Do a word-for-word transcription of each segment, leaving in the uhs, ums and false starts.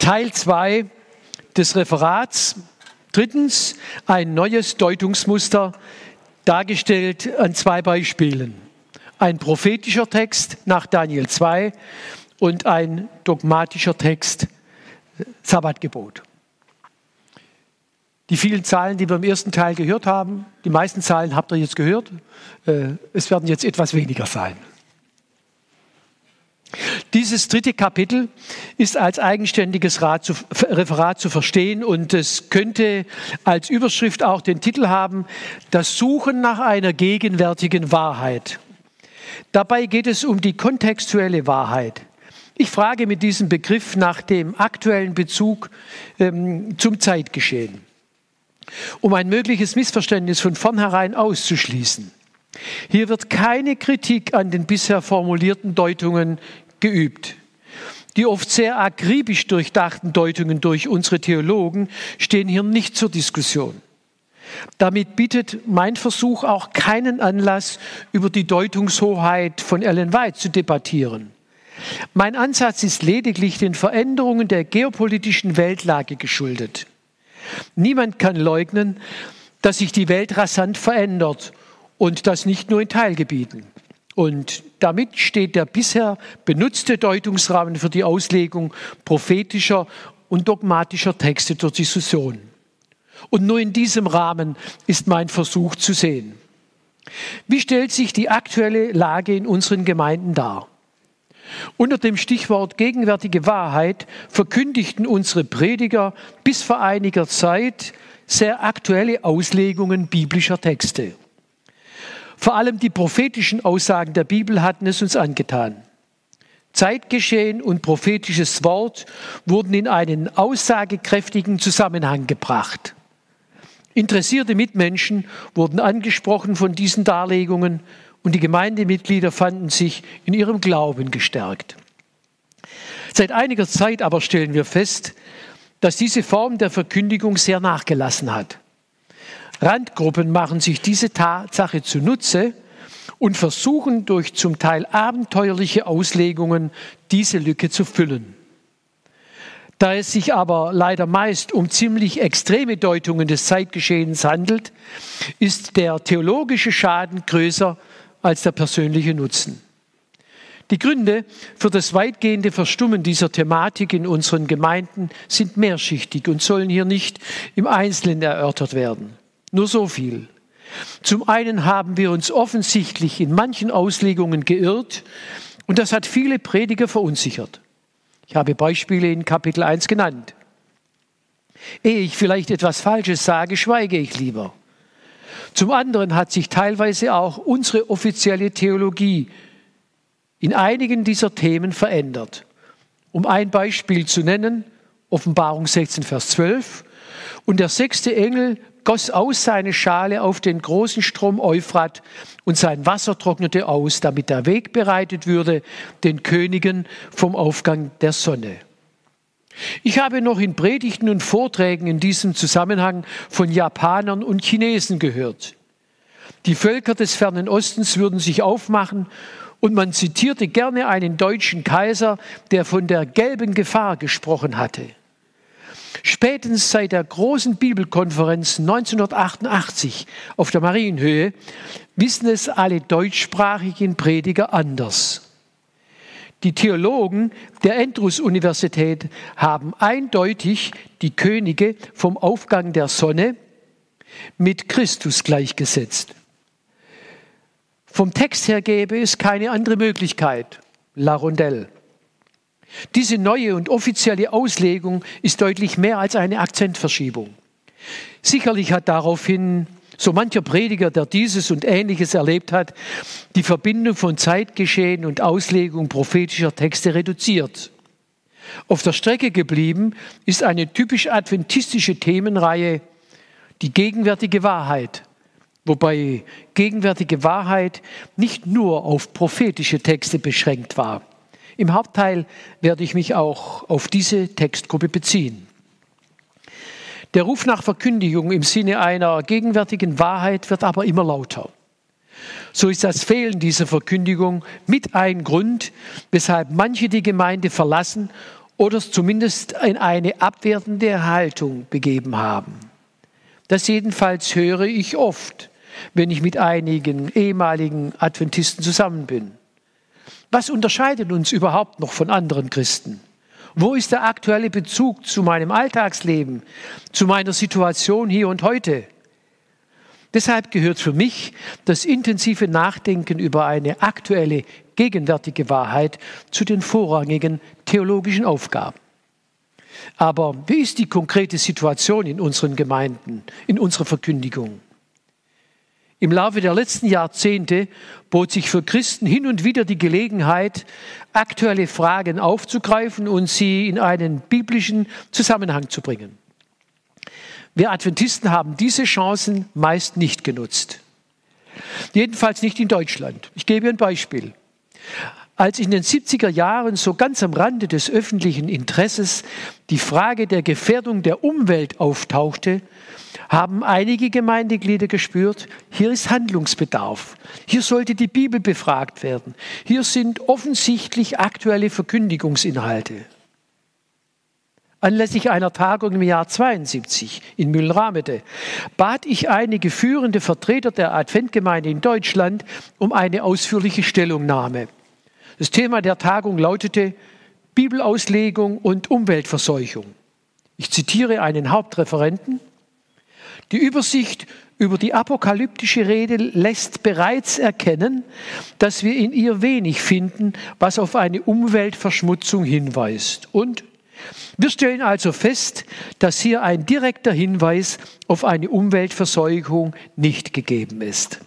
Teil zwei des Referats. Drittens, ein neues Deutungsmuster, dargestellt an zwei Beispielen. Ein prophetischer Text nach Daniel zwei und ein dogmatischer Text, Sabbatgebot. Die vielen Zahlen, die wir im ersten Teil gehört haben, die meisten Zahlen habt ihr jetzt gehört. Es werden jetzt etwas weniger sein. Dieses dritte Kapitel ist als eigenständiges Referat zu verstehen und es könnte als Überschrift auch den Titel haben: Das Suchen nach einer gegenwärtigen Wahrheit. Dabei geht es um die kontextuelle Wahrheit. Ich frage mit diesem Begriff nach dem aktuellen Bezug ähm, zum Zeitgeschehen, um ein mögliches Missverständnis von vornherein auszuschließen. Hier wird keine Kritik an den bisher formulierten Deutungen geübt. Die oft sehr akribisch durchdachten Deutungen durch unsere Theologen stehen hier nicht zur Diskussion. Damit bietet mein Versuch auch keinen Anlass, über die Deutungshoheit von Ellen White zu debattieren. Mein Ansatz ist lediglich den Veränderungen der geopolitischen Weltlage geschuldet. Niemand kann leugnen, dass sich die Welt rasant verändert und das nicht nur in Teilgebieten. Und damit steht der bisher benutzte Deutungsrahmen für die Auslegung prophetischer und dogmatischer Texte zur Diskussion. Und nur in diesem Rahmen ist mein Versuch zu sehen. Wie stellt sich die aktuelle Lage in unseren Gemeinden dar? Unter dem Stichwort gegenwärtige Wahrheit verkündigten unsere Prediger bis vor einiger Zeit sehr aktuelle Auslegungen biblischer Texte. Vor allem die prophetischen Aussagen der Bibel hatten es uns angetan. Zeitgeschehen und prophetisches Wort wurden in einen aussagekräftigen Zusammenhang gebracht. Interessierte Mitmenschen wurden angesprochen von diesen Darlegungen und die Gemeindemitglieder fanden sich in ihrem Glauben gestärkt. Seit einiger Zeit aber stellen wir fest, dass diese Form der Verkündigung sehr nachgelassen hat. Randgruppen machen sich diese Tatsache zunutze und versuchen durch zum Teil abenteuerliche Auslegungen diese Lücke zu füllen. Da es sich aber leider meist um ziemlich extreme Deutungen des Zeitgeschehens handelt, ist der theologische Schaden größer als der persönliche Nutzen. Die Gründe für das weitgehende Verstummen dieser Thematik in unseren Gemeinden sind mehrschichtig und sollen hier nicht im Einzelnen erörtert werden. Nur so viel. Zum einen haben wir uns offensichtlich in manchen Auslegungen geirrt und das hat viele Prediger verunsichert. Ich habe Beispiele in Kapitel eins genannt. Ehe ich vielleicht etwas Falsches sage, schweige ich lieber. Zum anderen hat sich teilweise auch unsere offizielle Theologie in einigen dieser Themen verändert. Um ein Beispiel zu nennen, Offenbarung sechzehn, Vers zwölf, und der sechste Engel goss aus seine Schale auf den großen Strom Euphrat und sein Wasser trocknete aus, damit der Weg bereitet würde den Königen vom Aufgang der Sonne. Ich habe noch in Predigten und Vorträgen in diesem Zusammenhang von Japanern und Chinesen gehört. Die Völker des fernen Ostens würden sich aufmachen und man zitierte gerne einen deutschen Kaiser, der von der gelben Gefahr gesprochen hatte. Spätestens seit der großen Bibelkonferenz neunzehnhundertachtundachtzig auf der Marienhöhe wissen es alle deutschsprachigen Prediger anders. Die Theologen der Andrews-Universität haben eindeutig die Könige vom Aufgang der Sonne mit Christus gleichgesetzt. Vom Text her gäbe es keine andere Möglichkeit. La Rondelle. Diese neue und offizielle Auslegung ist deutlich mehr als eine Akzentverschiebung. Sicherlich hat daraufhin so mancher Prediger, der dieses und Ähnliches erlebt hat, die Verbindung von Zeitgeschehen und Auslegung prophetischer Texte reduziert. Auf der Strecke geblieben ist eine typisch adventistische Themenreihe, die gegenwärtige Wahrheit, wobei gegenwärtige Wahrheit nicht nur auf prophetische Texte beschränkt war. Im Hauptteil werde ich mich auch auf diese Textgruppe beziehen. Der Ruf nach Verkündigung im Sinne einer gegenwärtigen Wahrheit wird aber immer lauter. So ist das Fehlen dieser Verkündigung mit ein Grund, weshalb manche die Gemeinde verlassen oder zumindest in eine abwertende Haltung begeben haben. Das jedenfalls höre ich oft, wenn ich mit einigen ehemaligen Adventisten zusammen bin. Was unterscheidet uns überhaupt noch von anderen Christen? Wo ist der aktuelle Bezug zu meinem Alltagsleben, zu meiner Situation hier und heute? Deshalb gehört für mich das intensive Nachdenken über eine aktuelle, gegenwärtige Wahrheit zu den vorrangigen theologischen Aufgaben. Aber wie ist die konkrete Situation in unseren Gemeinden, in unserer Verkündigung? Im Laufe der letzten Jahrzehnte bot sich für Christen hin und wieder die Gelegenheit, aktuelle Fragen aufzugreifen und sie in einen biblischen Zusammenhang zu bringen. Wir Adventisten haben diese Chancen meist nicht genutzt. Jedenfalls nicht in Deutschland. Ich gebe ein Beispiel. Als in den siebziger Jahren so ganz am Rande des öffentlichen Interesses die Frage der Gefährdung der Umwelt auftauchte, haben einige Gemeindeglieder gespürt, hier ist Handlungsbedarf. Hier sollte die Bibel befragt werden. Hier sind offensichtlich aktuelle Verkündigungsinhalte. Anlässlich einer Tagung im Jahr zweiundsiebzig in Mühlramede bat ich einige führende Vertreter der Adventgemeinde in Deutschland um eine ausführliche Stellungnahme. Das Thema der Tagung lautete Bibelauslegung und Umweltverseuchung. Ich zitiere einen Hauptreferenten. Die Übersicht über die apokalyptische Rede lässt bereits erkennen, dass wir in ihr wenig finden, was auf eine Umweltverschmutzung hinweist. Und wir stellen also fest, dass hier ein direkter Hinweis auf eine Umweltverseuchung nicht gegeben ist.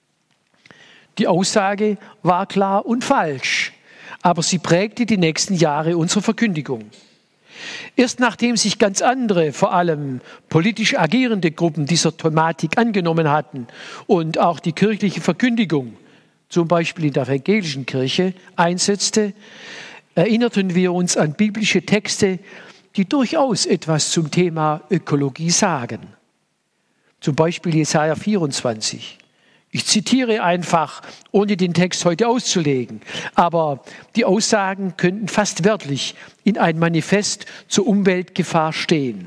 Die Aussage war klar und falsch, aber sie prägte die nächsten Jahre unserer Verkündigung. Erst nachdem sich ganz andere, vor allem politisch agierende Gruppen dieser Thematik angenommen hatten und auch die kirchliche Verkündigung, zum Beispiel in der evangelischen Kirche, einsetzte, erinnerten wir uns an biblische Texte, die durchaus etwas zum Thema Ökologie sagen. Zum Beispiel Jesaja vierundzwanzig. Ich zitiere einfach, ohne den Text heute auszulegen, aber die Aussagen könnten fast wörtlich in ein Manifest zur Umweltgefahr stehen.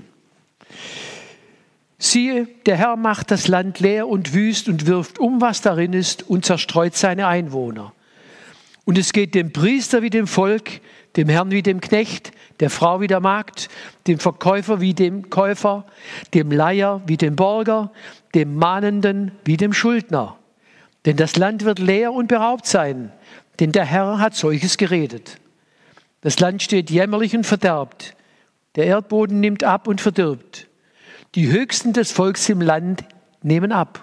Siehe, der Herr macht das Land leer und wüst und wirft um, was darin ist, und zerstreut seine Einwohner. Und es geht dem Priester wie dem Volk, dem Herrn wie dem Knecht, der Frau wie der Magd, dem Verkäufer wie dem Käufer, dem Leiher wie dem Bürger, dem Mahnenden wie dem Schuldner. Denn das Land wird leer und beraubt sein, denn der Herr hat solches geredet. Das Land steht jämmerlich und verderbt. Der Erdboden nimmt ab und verdirbt. Die Höchsten des Volks im Land nehmen ab.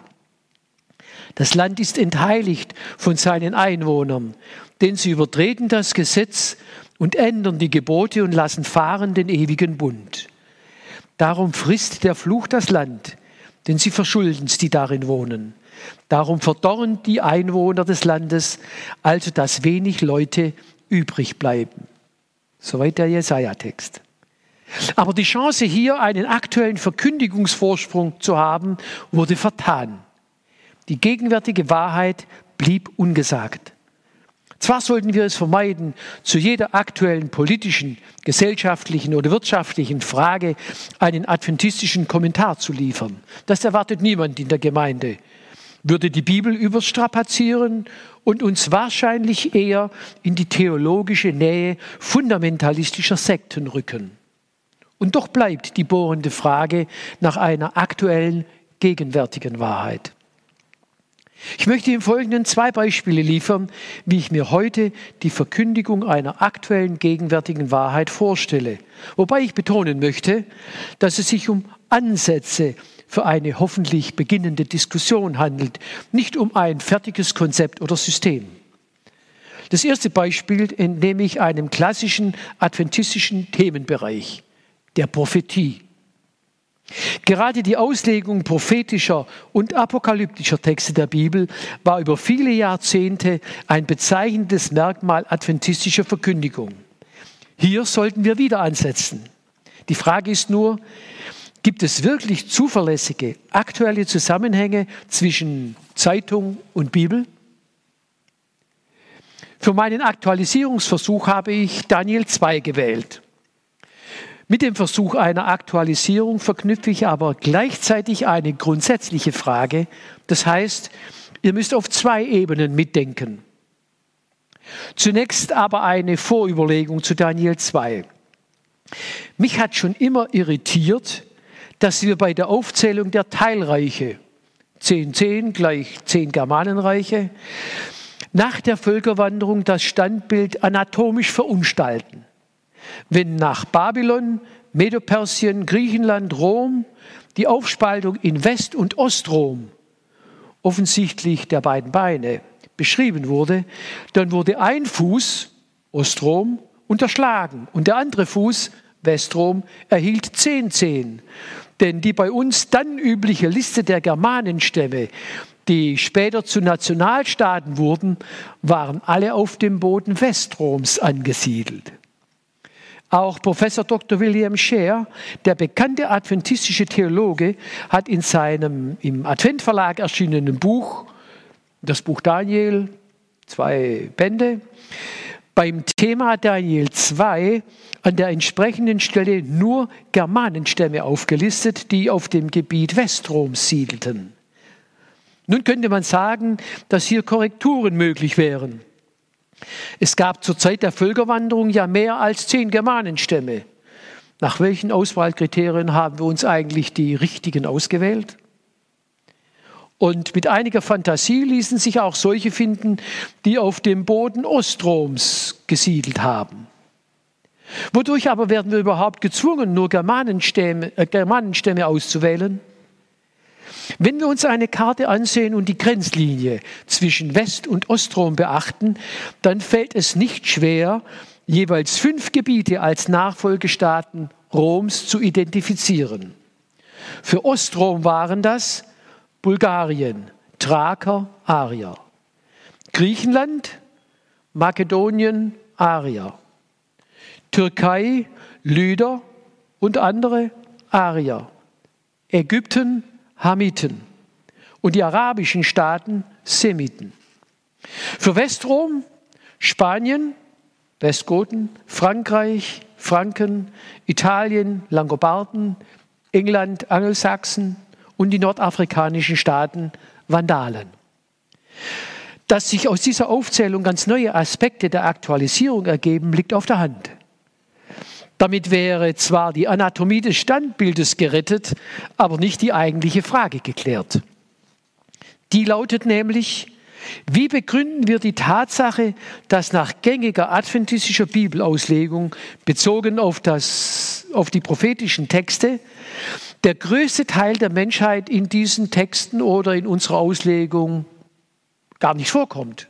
Das Land ist entheiligt von seinen Einwohnern, denn sie übertreten das Gesetz und ändern die Gebote und lassen fahren den ewigen Bund. Darum frisst der Fluch das Land, denn sie verschulden's, die darin wohnen. Darum verdorren die Einwohner des Landes, also dass wenig Leute übrig bleiben. Soweit der Jesaja-Text. Aber die Chance, hier einen aktuellen Verkündigungsvorsprung zu haben, wurde vertan. Die gegenwärtige Wahrheit blieb ungesagt. Zwar sollten wir es vermeiden, zu jeder aktuellen politischen, gesellschaftlichen oder wirtschaftlichen Frage einen adventistischen Kommentar zu liefern. Das erwartet niemand in der Gemeinde. Würde die Bibel überstrapazieren und uns wahrscheinlich eher in die theologische Nähe fundamentalistischer Sekten rücken. Und doch bleibt die bohrende Frage nach einer aktuellen, gegenwärtigen Wahrheit. Ich möchte im Folgenden zwei Beispiele liefern, wie ich mir heute die Verkündigung einer aktuellen, gegenwärtigen Wahrheit vorstelle. Wobei ich betonen möchte, dass es sich um Ansätze für eine hoffentlich beginnende Diskussion handelt, nicht um ein fertiges Konzept oder System. Das erste Beispiel entnehme ich einem klassischen adventistischen Themenbereich, der Prophetie. Gerade die Auslegung prophetischer und apokalyptischer Texte der Bibel war über viele Jahrzehnte ein bezeichnendes Merkmal adventistischer Verkündigung. Hier sollten wir wieder ansetzen. Die Frage ist nur, gibt es wirklich zuverlässige, aktuelle Zusammenhänge zwischen Zeitung und Bibel? Für meinen Aktualisierungsversuch habe ich Daniel zwei gewählt. Mit dem Versuch einer Aktualisierung verknüpfe ich aber gleichzeitig eine grundsätzliche Frage. Das heißt, ihr müsst auf zwei Ebenen mitdenken. Zunächst aber eine Vorüberlegung zu Daniel zwei. Mich hat schon immer irritiert, dass wir bei der Aufzählung der Teilreiche, zehn zehn gleich zehn Germanenreiche, nach der Völkerwanderung das Standbild anatomisch verunstalten. Wenn nach Babylon, Medopersien, Griechenland, Rom die Aufspaltung in West- und Ostrom, offensichtlich der beiden Beine, beschrieben wurde, dann wurde ein Fuß, Ostrom, unterschlagen und der andere Fuß, Westrom, erhielt zehn zehn. Denn die bei uns dann übliche Liste der Germanenstämme, die später zu Nationalstaaten wurden, waren alle auf dem Boden Westroms angesiedelt. Auch Professor Doktor William Scher, der bekannte adventistische Theologe, hat in seinem im Advent-Verlag erschienenen Buch, das Buch Daniel, zwei Bände, beim Thema Daniel zwei an der entsprechenden Stelle nur Germanenstämme aufgelistet, die auf dem Gebiet Westroms siedelten. Nun könnte man sagen, dass hier Korrekturen möglich wären. Es gab zur Zeit der Völkerwanderung ja mehr als zehn Germanenstämme. Nach welchen Auswahlkriterien haben wir uns eigentlich die richtigen ausgewählt? Und mit einiger Fantasie ließen sich auch solche finden, die auf dem Boden Ostroms gesiedelt haben. Wodurch aber werden wir überhaupt gezwungen, nur Germanenstämme, äh, Germanenstämme auszuwählen? Wenn wir uns eine Karte ansehen und die Grenzlinie zwischen West- und Ostrom beachten, dann fällt es nicht schwer, jeweils fünf Gebiete als Nachfolgestaaten Roms zu identifizieren. Für Ostrom waren das Bulgarien, Thraker, Arier. Griechenland, Makedonien, Arier. Türkei, Lyder und andere Arier. Ägypten, Hamiten. Und die arabischen Staaten, Semiten. Für Westrom, Spanien, Westgoten, Frankreich, Franken, Italien, Langobarden, England, Angelsachsen und die nordafrikanischen Staaten, Vandalen. Dass sich aus dieser Aufzählung ganz neue Aspekte der Aktualisierung ergeben, liegt auf der Hand. Damit wäre zwar die Anatomie des Standbildes gerettet, aber nicht die eigentliche Frage geklärt. Die lautet nämlich: Wie begründen wir die Tatsache, dass nach gängiger adventistischer Bibelauslegung, bezogen auf, das, auf die prophetischen Texte, der größte Teil der Menschheit in diesen Texten oder in unserer Auslegung gar nicht vorkommt?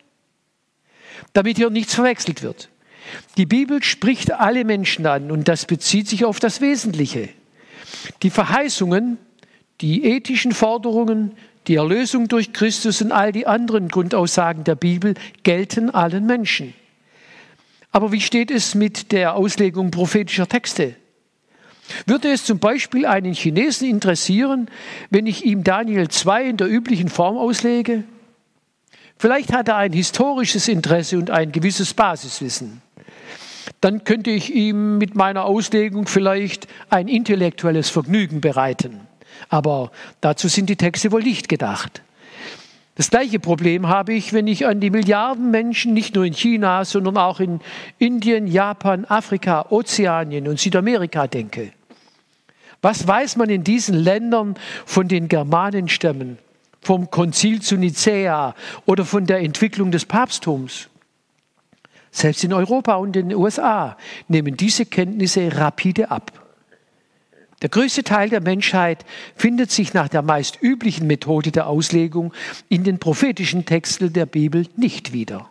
Damit hier nichts verwechselt wird. Die Bibel spricht alle Menschen an und das bezieht sich auf das Wesentliche. Die Verheißungen, die ethischen Forderungen, die Erlösung durch Christus und all die anderen Grundaussagen der Bibel gelten allen Menschen. Aber wie steht es mit der Auslegung prophetischer Texte? Würde es zum Beispiel einen Chinesen interessieren, wenn ich ihm Daniel zwei in der üblichen Form auslege? Vielleicht hat er ein historisches Interesse und ein gewisses Basiswissen. Dann könnte ich ihm mit meiner Auslegung vielleicht ein intellektuelles Vergnügen bereiten. Aber dazu sind die Texte wohl nicht gedacht. Das gleiche Problem habe ich, wenn ich an die Milliarden Menschen nicht nur in China, sondern auch in Indien, Japan, Afrika, Ozeanien und Südamerika denke. Was weiß man in diesen Ländern von den Germanenstämmen, vom Konzil zu Nicäa oder von der Entwicklung des Papsttums? Selbst in Europa und in den U S A nehmen diese Kenntnisse rapide ab. Der größte Teil der Menschheit findet sich nach der meist üblichen Methode der Auslegung in den prophetischen Texten der Bibel nicht wieder.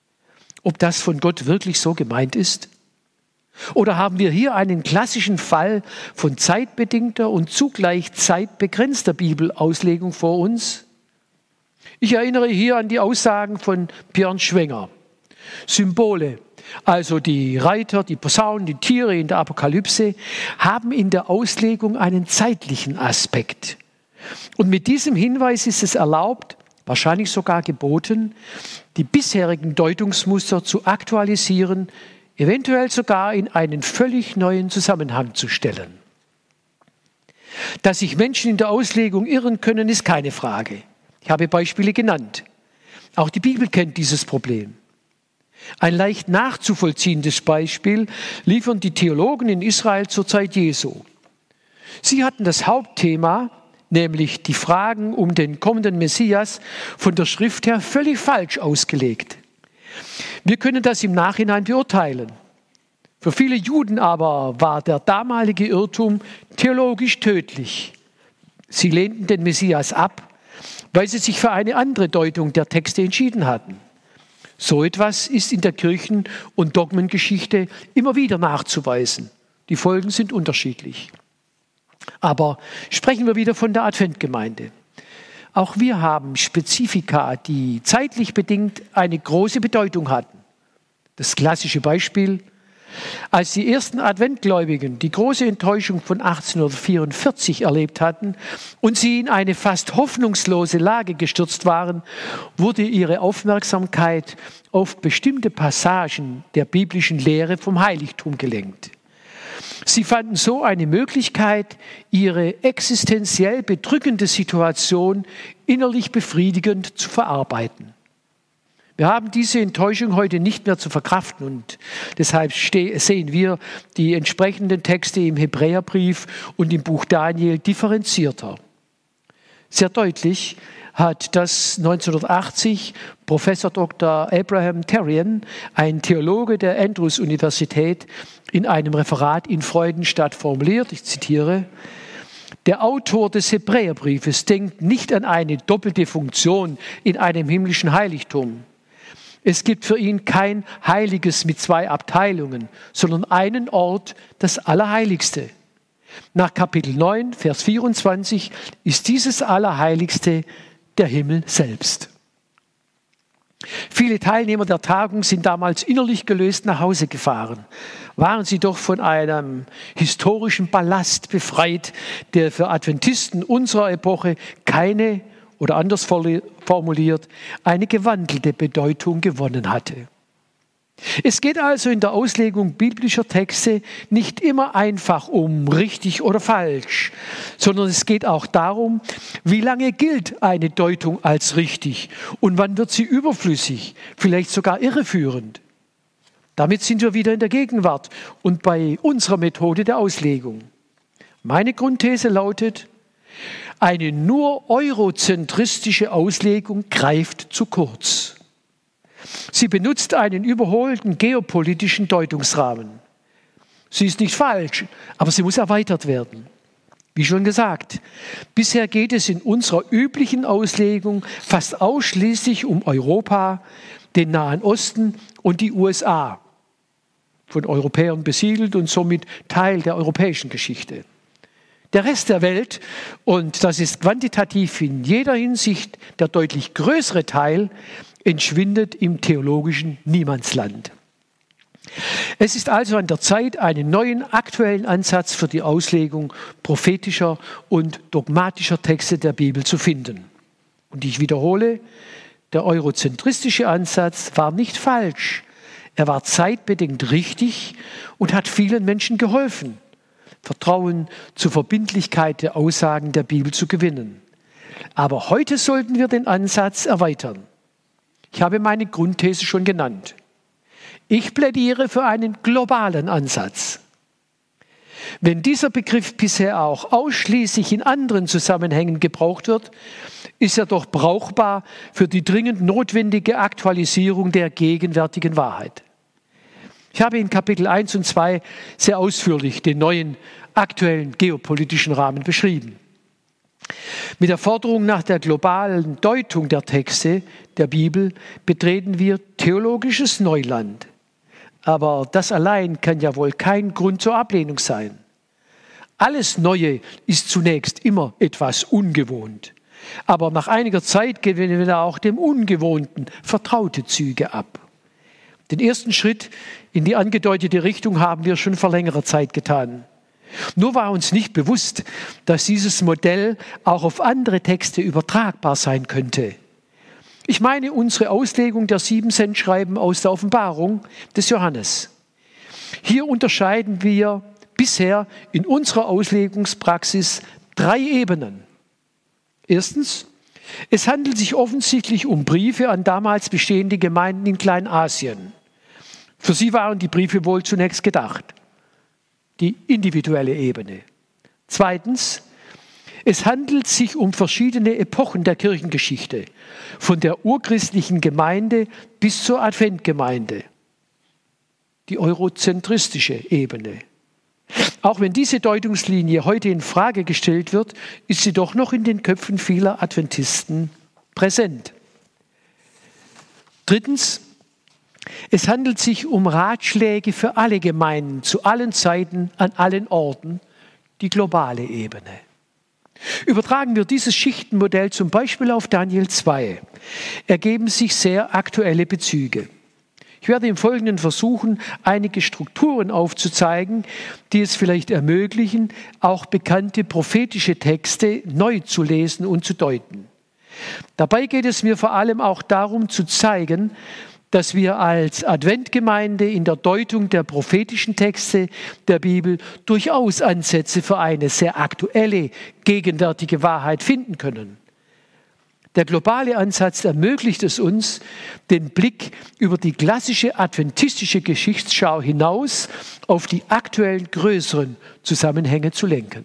Ob das von Gott wirklich so gemeint ist? Oder haben wir hier einen klassischen Fall von zeitbedingter und zugleich zeitbegrenzter Bibelauslegung vor uns? Ich erinnere hier an die Aussagen von Björn Schwenger. Symbole, also die Reiter, die Posaunen, die Tiere in der Apokalypse, haben in der Auslegung einen zeitlichen Aspekt. Und mit diesem Hinweis ist es erlaubt, wahrscheinlich sogar geboten, die bisherigen Deutungsmuster zu aktualisieren, eventuell sogar in einen völlig neuen Zusammenhang zu stellen. Dass sich Menschen in der Auslegung irren können, ist keine Frage. Ich habe Beispiele genannt. Auch die Bibel kennt dieses Problem. Ein leicht nachzuvollziehendes Beispiel liefern die Theologen in Israel zur Zeit Jesu. Sie hatten das Hauptthema, nämlich die Fragen um den kommenden Messias, von der Schrift her völlig falsch ausgelegt. Wir können das im Nachhinein beurteilen. Für viele Juden aber war der damalige Irrtum theologisch tödlich. Sie lehnten den Messias ab, weil sie sich für eine andere Deutung der Texte entschieden hatten. So etwas ist in der Kirchen- und Dogmengeschichte immer wieder nachzuweisen. Die Folgen sind unterschiedlich. Aber sprechen wir wieder von der Adventgemeinde. Auch wir haben Spezifika, die zeitlich bedingt eine große Bedeutung hatten. Das klassische Beispiel: Als die ersten Adventgläubigen die große Enttäuschung von achtzehnhundertvierundvierzig erlebt hatten und sie in eine fast hoffnungslose Lage gestürzt waren, wurde ihre Aufmerksamkeit auf bestimmte Passagen der biblischen Lehre vom Heiligtum gelenkt. Sie fanden so eine Möglichkeit, ihre existenziell bedrückende Situation innerlich befriedigend zu verarbeiten. Wir haben diese Enttäuschung heute nicht mehr zu verkraften und deshalb sehen wir die entsprechenden Texte im Hebräerbrief und im Buch Daniel differenzierter. Sehr deutlich hat das neunzehnhundertachtzig Professor Doktor Abraham Terrian, ein Theologe der Andrews-Universität, in einem Referat in Freudenstadt formuliert. Ich zitiere: Der Autor des Hebräerbriefes denkt nicht an eine doppelte Funktion in einem himmlischen Heiligtum. Es gibt für ihn kein Heiliges mit zwei Abteilungen, sondern einen Ort, das Allerheiligste. Nach Kapitel neun, Vers vierundzwanzig ist dieses Allerheiligste der Himmel selbst. Viele Teilnehmer der Tagung sind damals innerlich gelöst nach Hause gefahren. Waren sie doch von einem historischen Ballast befreit, der für Adventisten unserer Epoche keine, oder anders formuliert, eine gewandelte Bedeutung gewonnen hatte. Es geht also in der Auslegung biblischer Texte nicht immer einfach um richtig oder falsch, sondern es geht auch darum, wie lange gilt eine Deutung als richtig und wann wird sie überflüssig, vielleicht sogar irreführend. Damit sind wir wieder in der Gegenwart und bei unserer Methode der Auslegung. Meine Grundthese lautet: Eine nur eurozentristische Auslegung greift zu kurz. Sie benutzt einen überholten geopolitischen Deutungsrahmen. Sie ist nicht falsch, aber sie muss erweitert werden. Wie schon gesagt, bisher geht es in unserer üblichen Auslegung fast ausschließlich um Europa, den Nahen Osten und die U S A, von Europäern besiedelt und somit Teil der europäischen Geschichte. Der Rest der Welt, und das ist quantitativ in jeder Hinsicht der deutlich größere Teil, entschwindet im theologischen Niemandsland. Es ist also an der Zeit, einen neuen aktuellen Ansatz für die Auslegung prophetischer und dogmatischer Texte der Bibel zu finden. Und ich wiederhole, der eurozentristische Ansatz war nicht falsch. Er war zeitbedingt richtig und hat vielen Menschen geholfen, Vertrauen zur Verbindlichkeit der Aussagen der Bibel zu gewinnen. Aber heute sollten wir den Ansatz erweitern. Ich habe meine Grundthese schon genannt. Ich plädiere für einen globalen Ansatz. Wenn dieser Begriff bisher auch ausschließlich in anderen Zusammenhängen gebraucht wird, ist er doch brauchbar für die dringend notwendige Aktualisierung der gegenwärtigen Wahrheit. Ich habe in Kapitel eins und zwei sehr ausführlich den neuen aktuellen geopolitischen Rahmen beschrieben. Mit der Forderung nach der globalen Deutung der Texte der Bibel betreten wir theologisches Neuland. Aber das allein kann ja wohl kein Grund zur Ablehnung sein. Alles Neue ist zunächst immer etwas ungewohnt. Aber nach einiger Zeit gewinnen wir auch dem Ungewohnten vertraute Züge ab. Den ersten Schritt in die angedeutete Richtung haben wir schon vor längerer Zeit getan. Nur war uns nicht bewusst, dass dieses Modell auch auf andere Texte übertragbar sein könnte. Ich meine unsere Auslegung der sieben Sendschreiben aus der Offenbarung des Johannes. Hier unterscheiden wir bisher in unserer Auslegungspraxis drei Ebenen. Erstens, es handelt sich offensichtlich um Briefe an damals bestehende Gemeinden in Kleinasien. Für sie waren die Briefe wohl zunächst gedacht. Die individuelle Ebene. Zweitens, es handelt sich um verschiedene Epochen der Kirchengeschichte, von der urchristlichen Gemeinde bis zur Adventgemeinde. Die eurozentristische Ebene. Auch wenn diese Deutungslinie heute in Frage gestellt wird, ist sie doch noch in den Köpfen vieler Adventisten präsent. Drittens, es handelt sich um Ratschläge für alle Gemeinden, zu allen Zeiten, an allen Orten, die globale Ebene. Übertragen wir dieses Schichtenmodell zum Beispiel auf Daniel zwei, ergeben sich sehr aktuelle Bezüge. Ich werde im Folgenden versuchen, einige Strukturen aufzuzeigen, die es vielleicht ermöglichen, auch bekannte prophetische Texte neu zu lesen und zu deuten. Dabei geht es mir vor allem auch darum zu zeigen, dass wir als Adventgemeinde in der Deutung der prophetischen Texte der Bibel durchaus Ansätze für eine sehr aktuelle, gegenwärtige Wahrheit finden können. Der globale Ansatz ermöglicht es uns, den Blick über die klassische adventistische Geschichtsschau hinaus auf die aktuellen größeren Zusammenhänge zu lenken.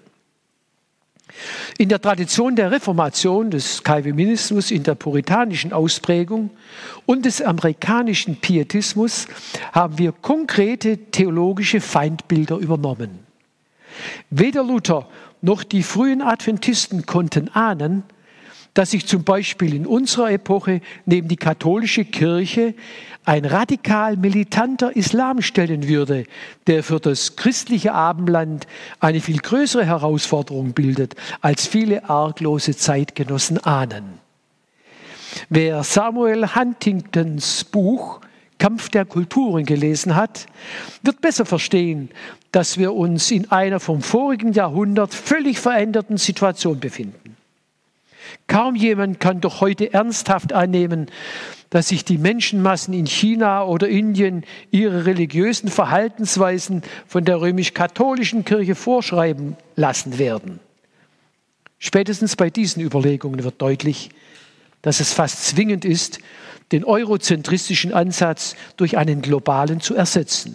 In der Tradition der Reformation, des Calvinismus in der puritanischen Ausprägung und des amerikanischen Pietismus haben wir konkrete theologische Feindbilder übernommen. Weder Luther noch die frühen Adventisten konnten ahnen, dass sich zum Beispiel in unserer Epoche neben die katholische Kirche ein radikal militanter Islam stellen würde, der für das christliche Abendland eine viel größere Herausforderung bildet, als viele arglose Zeitgenossen ahnen. Wer Samuel Huntingtons Buch Kampf der Kulturen gelesen hat, wird besser verstehen, dass wir uns in einer vom vorigen Jahrhundert völlig veränderten Situation befinden. Kaum jemand kann doch heute ernsthaft annehmen, dass sich die Menschenmassen in China oder Indien ihre religiösen Verhaltensweisen von der römisch-katholischen Kirche vorschreiben lassen werden. Spätestens bei diesen Überlegungen wird deutlich, dass es fast zwingend ist, den eurozentristischen Ansatz durch einen globalen zu ersetzen.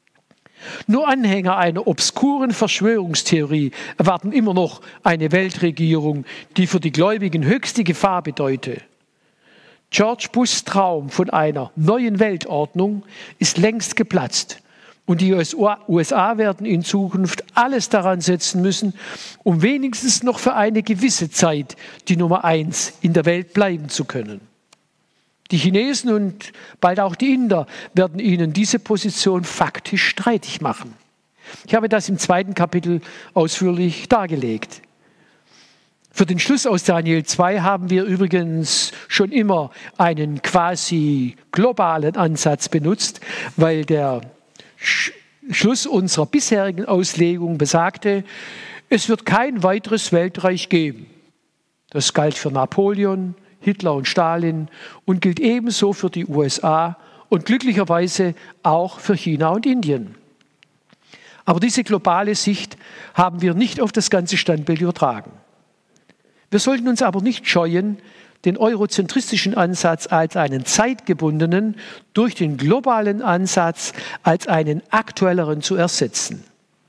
Nur Anhänger einer obskuren Verschwörungstheorie erwarten immer noch eine Weltregierung, die für die Gläubigen höchste Gefahr bedeute. George Bushs Traum von einer neuen Weltordnung ist längst geplatzt und die U S A werden in Zukunft alles daran setzen müssen, um wenigstens noch für eine gewisse Zeit die Nummer eins in der Welt bleiben zu können. Die Chinesen und bald auch die Inder werden ihnen diese Position faktisch streitig machen. Ich habe das im zweiten Kapitel ausführlich dargelegt. Für den Schluss aus Daniel zwei haben wir übrigens schon immer einen quasi globalen Ansatz benutzt, weil der Sch- Schluss unserer bisherigen Auslegung besagte, es wird kein weiteres Weltreich geben. Das galt für Napoleon, Hitler und Stalin und gilt ebenso für die U S A und glücklicherweise auch für China und Indien. Aber diese globale Sicht haben wir nicht auf das ganze Standbild übertragen. Wir sollten uns aber nicht scheuen, den eurozentristischen Ansatz als einen zeitgebundenen durch den globalen Ansatz als einen aktuelleren zu ersetzen.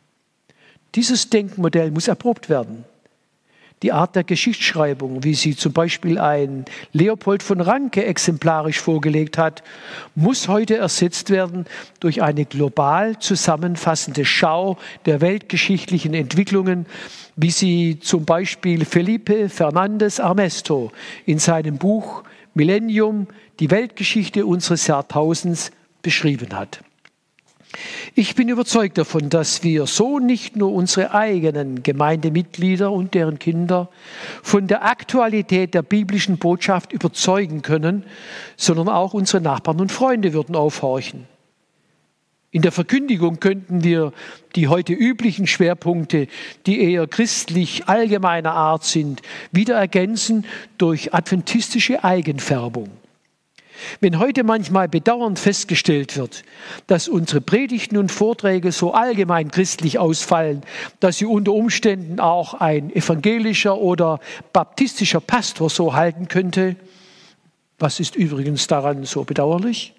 Dieses Denkmodell muss erprobt werden. Die Art der Geschichtsschreibung, wie sie zum Beispiel ein Leopold von Ranke exemplarisch vorgelegt hat, muss heute ersetzt werden durch eine global zusammenfassende Schau der weltgeschichtlichen Entwicklungen, wie sie zum Beispiel Felipe Fernandez Armesto in seinem Buch Millennium, die Weltgeschichte unseres Jahrtausends beschrieben hat. Ich bin überzeugt davon, dass wir so nicht nur unsere eigenen Gemeindemitglieder und deren Kinder von der Aktualität der biblischen Botschaft überzeugen können, sondern auch unsere Nachbarn und Freunde würden aufhorchen. In der Verkündigung könnten wir die heute üblichen Schwerpunkte, die eher christlich allgemeiner Art sind, wieder ergänzen durch adventistische Eigenfärbung. Wenn heute manchmal bedauernd festgestellt wird, dass unsere Predigten und Vorträge so allgemein christlich ausfallen, dass sie unter Umständen auch ein evangelischer oder baptistischer Pastor so halten könnte, was ist übrigens daran so bedauerlich?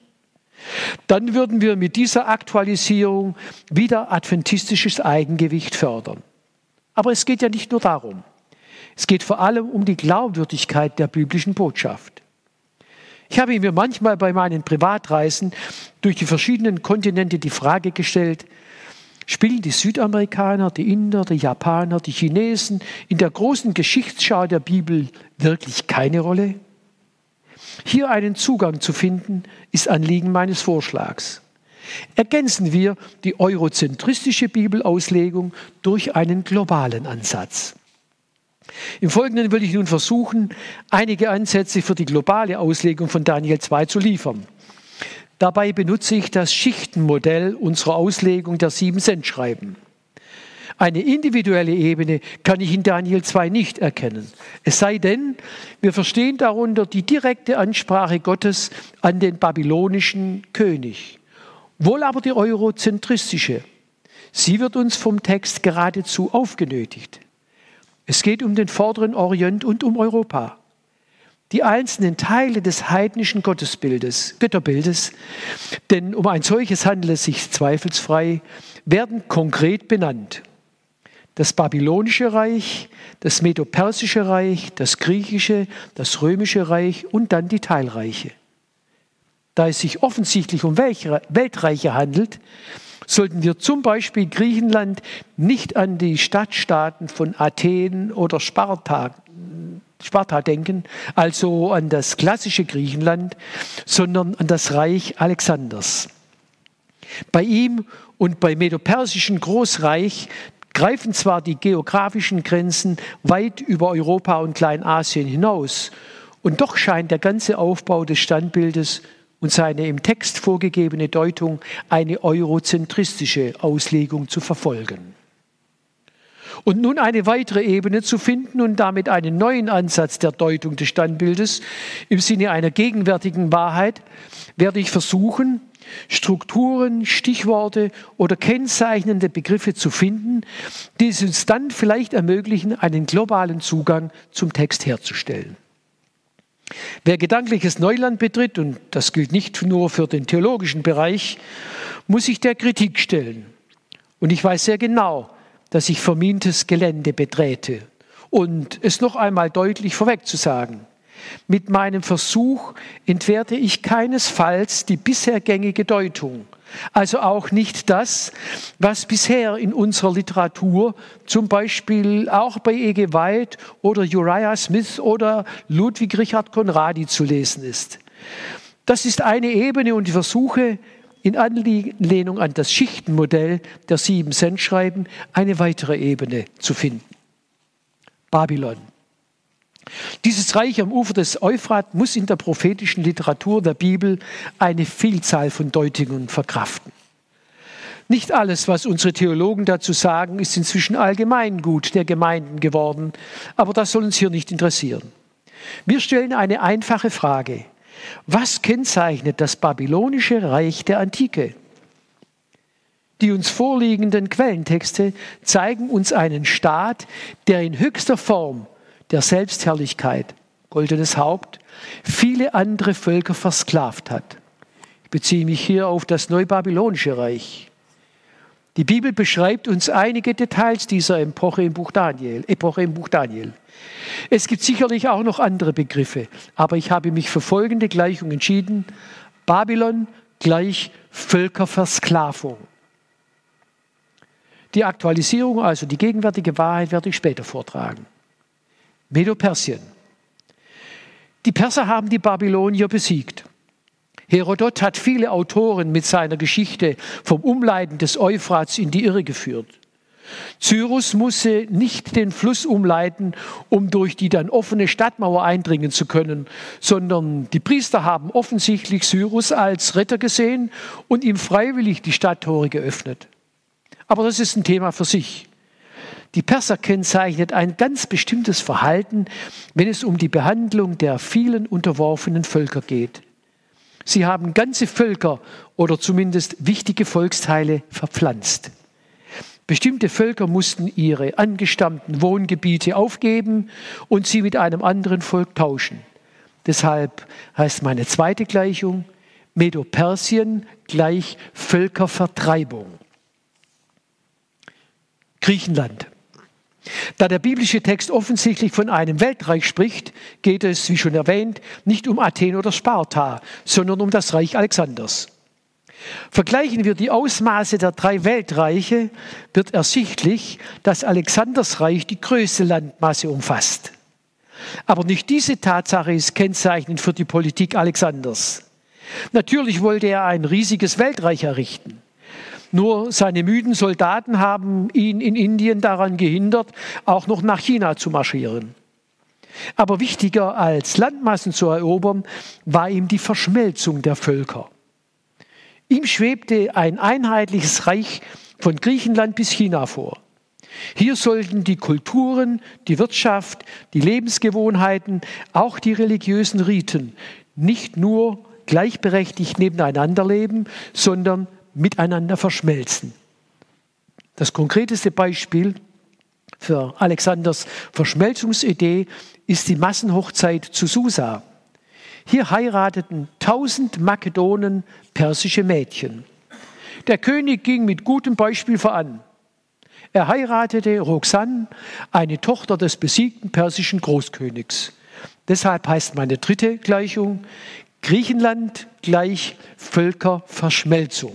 Dann würden wir mit dieser Aktualisierung wieder adventistisches Eigengewicht fördern. Aber es geht ja nicht nur darum. Es geht vor allem um die Glaubwürdigkeit der biblischen Botschaft. Ich habe mir manchmal bei meinen Privatreisen durch die verschiedenen Kontinente die Frage gestellt, spielen die Südamerikaner, die Inder, die Japaner, die Chinesen in der großen Geschichtsschau der Bibel wirklich keine Rolle? Hier einen Zugang zu finden, ist Anliegen meines Vorschlags. Ergänzen wir die eurozentristische Bibelauslegung durch einen globalen Ansatz. Im Folgenden will ich nun versuchen, einige Ansätze für die globale Auslegung von Daniel zwei zu liefern. Dabei benutze ich das Schichtenmodell unserer Auslegung der sieben Sendschreiben. Eine individuelle Ebene kann ich in Daniel zwei nicht erkennen. Es sei denn, wir verstehen darunter die direkte Ansprache Gottes an den babylonischen König. Wohl aber die eurozentristische. Sie wird uns vom Text geradezu aufgenötigt. Es geht um den vorderen Orient und um Europa. Die einzelnen Teile des heidnischen Gottesbildes, Götterbildes, denn um ein solches handelt es sich zweifelsfrei, werden konkret benannt. Das babylonische Reich, das medo-persische Reich, das griechische, das römische Reich und dann die Teilreiche. Da es sich offensichtlich um Weltreiche handelt, sollten wir zum Beispiel Griechenland nicht an die Stadtstaaten von Athen oder Sparta, Sparta denken, also an das klassische Griechenland, sondern an das Reich Alexanders. Bei ihm und beim medo-persischen Großreich greifen zwar die geografischen Grenzen weit über Europa und Kleinasien hinaus, und doch scheint der ganze Aufbau des Standbildes und seine im Text vorgegebene Deutung eine eurozentristische Auslegung zu verfolgen. Und nun eine weitere Ebene zu finden und damit einen neuen Ansatz der Deutung des Standbildes im Sinne einer gegenwärtigen Wahrheit, werde ich versuchen, Strukturen, Stichworte oder kennzeichnende Begriffe zu finden, die es uns dann vielleicht ermöglichen, einen globalen Zugang zum Text herzustellen. Wer gedankliches Neuland betritt, und das gilt nicht nur für den theologischen Bereich, muss sich der Kritik stellen. Und ich weiß sehr genau, dass ich vermintes Gelände betrete. Und es noch einmal deutlich vorweg zu sagen: Mit meinem Versuch entwerte ich keinesfalls die bisher gängige Deutung, also auch nicht das, was bisher in unserer Literatur, zum Beispiel auch bei E G White oder Uriah Smith oder Ludwig Richard Conradi zu lesen ist. Das ist eine Ebene und ich versuche in Anlehnung an das Schichtenmodell der sieben Sendschreiben eine weitere Ebene zu finden. Babylon. Dieses Reich am Ufer des Euphrat muss in der prophetischen Literatur der Bibel eine Vielzahl von Deutungen verkraften. Nicht alles, was unsere Theologen dazu sagen, ist inzwischen Allgemeingut der Gemeinden geworden, aber das soll uns hier nicht interessieren. Wir stellen eine einfache Frage: Was kennzeichnet das babylonische Reich der Antike? Die uns vorliegenden Quellentexte zeigen uns einen Staat, der in höchster Form der Selbstherrlichkeit, goldenes Haupt, viele andere Völker versklavt hat. Ich beziehe mich hier auf das Neubabylonische Reich. Die Bibel beschreibt uns einige Details dieser Epoche im Buch Daniel. Epoche im Buch Daniel. Es gibt sicherlich auch noch andere Begriffe, aber ich habe mich für folgende Gleichung entschieden: Babylon gleich Völkerversklavung. Die Aktualisierung, also die gegenwärtige Wahrheit, werde ich später vortragen. Medo-Persien. Die Perser haben die Babylonier besiegt. Herodot hat viele Autoren mit seiner Geschichte vom Umleiten des Euphrats in die Irre geführt. Cyrus musste nicht den Fluss umleiten, um durch die dann offene Stadtmauer eindringen zu können, sondern die Priester haben offensichtlich Cyrus als Retter gesehen und ihm freiwillig die Stadttore geöffnet. Aber das ist ein Thema für sich. Die Perser kennzeichnet ein ganz bestimmtes Verhalten, wenn es um die Behandlung der vielen unterworfenen Völker geht. Sie haben ganze Völker oder zumindest wichtige Volksteile verpflanzt. Bestimmte Völker mussten ihre angestammten Wohngebiete aufgeben und sie mit einem anderen Volk tauschen. Deshalb heißt meine zweite Gleichung Medo-Persien gleich Völkervertreibung. Griechenland. Da der biblische Text offensichtlich von einem Weltreich spricht, geht es, wie schon erwähnt, nicht um Athen oder Sparta, sondern um das Reich Alexanders. Vergleichen wir die Ausmaße der drei Weltreiche, wird ersichtlich, dass Alexanders Reich die größte Landmasse umfasst. Aber nicht diese Tatsache ist kennzeichnend für die Politik Alexanders. Natürlich wollte er ein riesiges Weltreich errichten. Nur seine müden Soldaten haben ihn in Indien daran gehindert, auch noch nach China zu marschieren. Aber wichtiger als Landmassen zu erobern, war ihm die Verschmelzung der Völker. Ihm schwebte ein einheitliches Reich von Griechenland bis China vor. Hier sollten die Kulturen, die Wirtschaft, die Lebensgewohnheiten, auch die religiösen Riten nicht nur gleichberechtigt nebeneinander leben, sondern miteinander verschmelzen. Das konkreteste Beispiel für Alexanders Verschmelzungsidee ist die Massenhochzeit zu Susa. Hier heirateten tausend Makedonen persische Mädchen. Der König ging mit gutem Beispiel voran. Er heiratete Roxanne, eine Tochter des besiegten persischen Großkönigs. Deshalb heißt meine dritte Gleichung Griechenland gleich Völkerverschmelzung.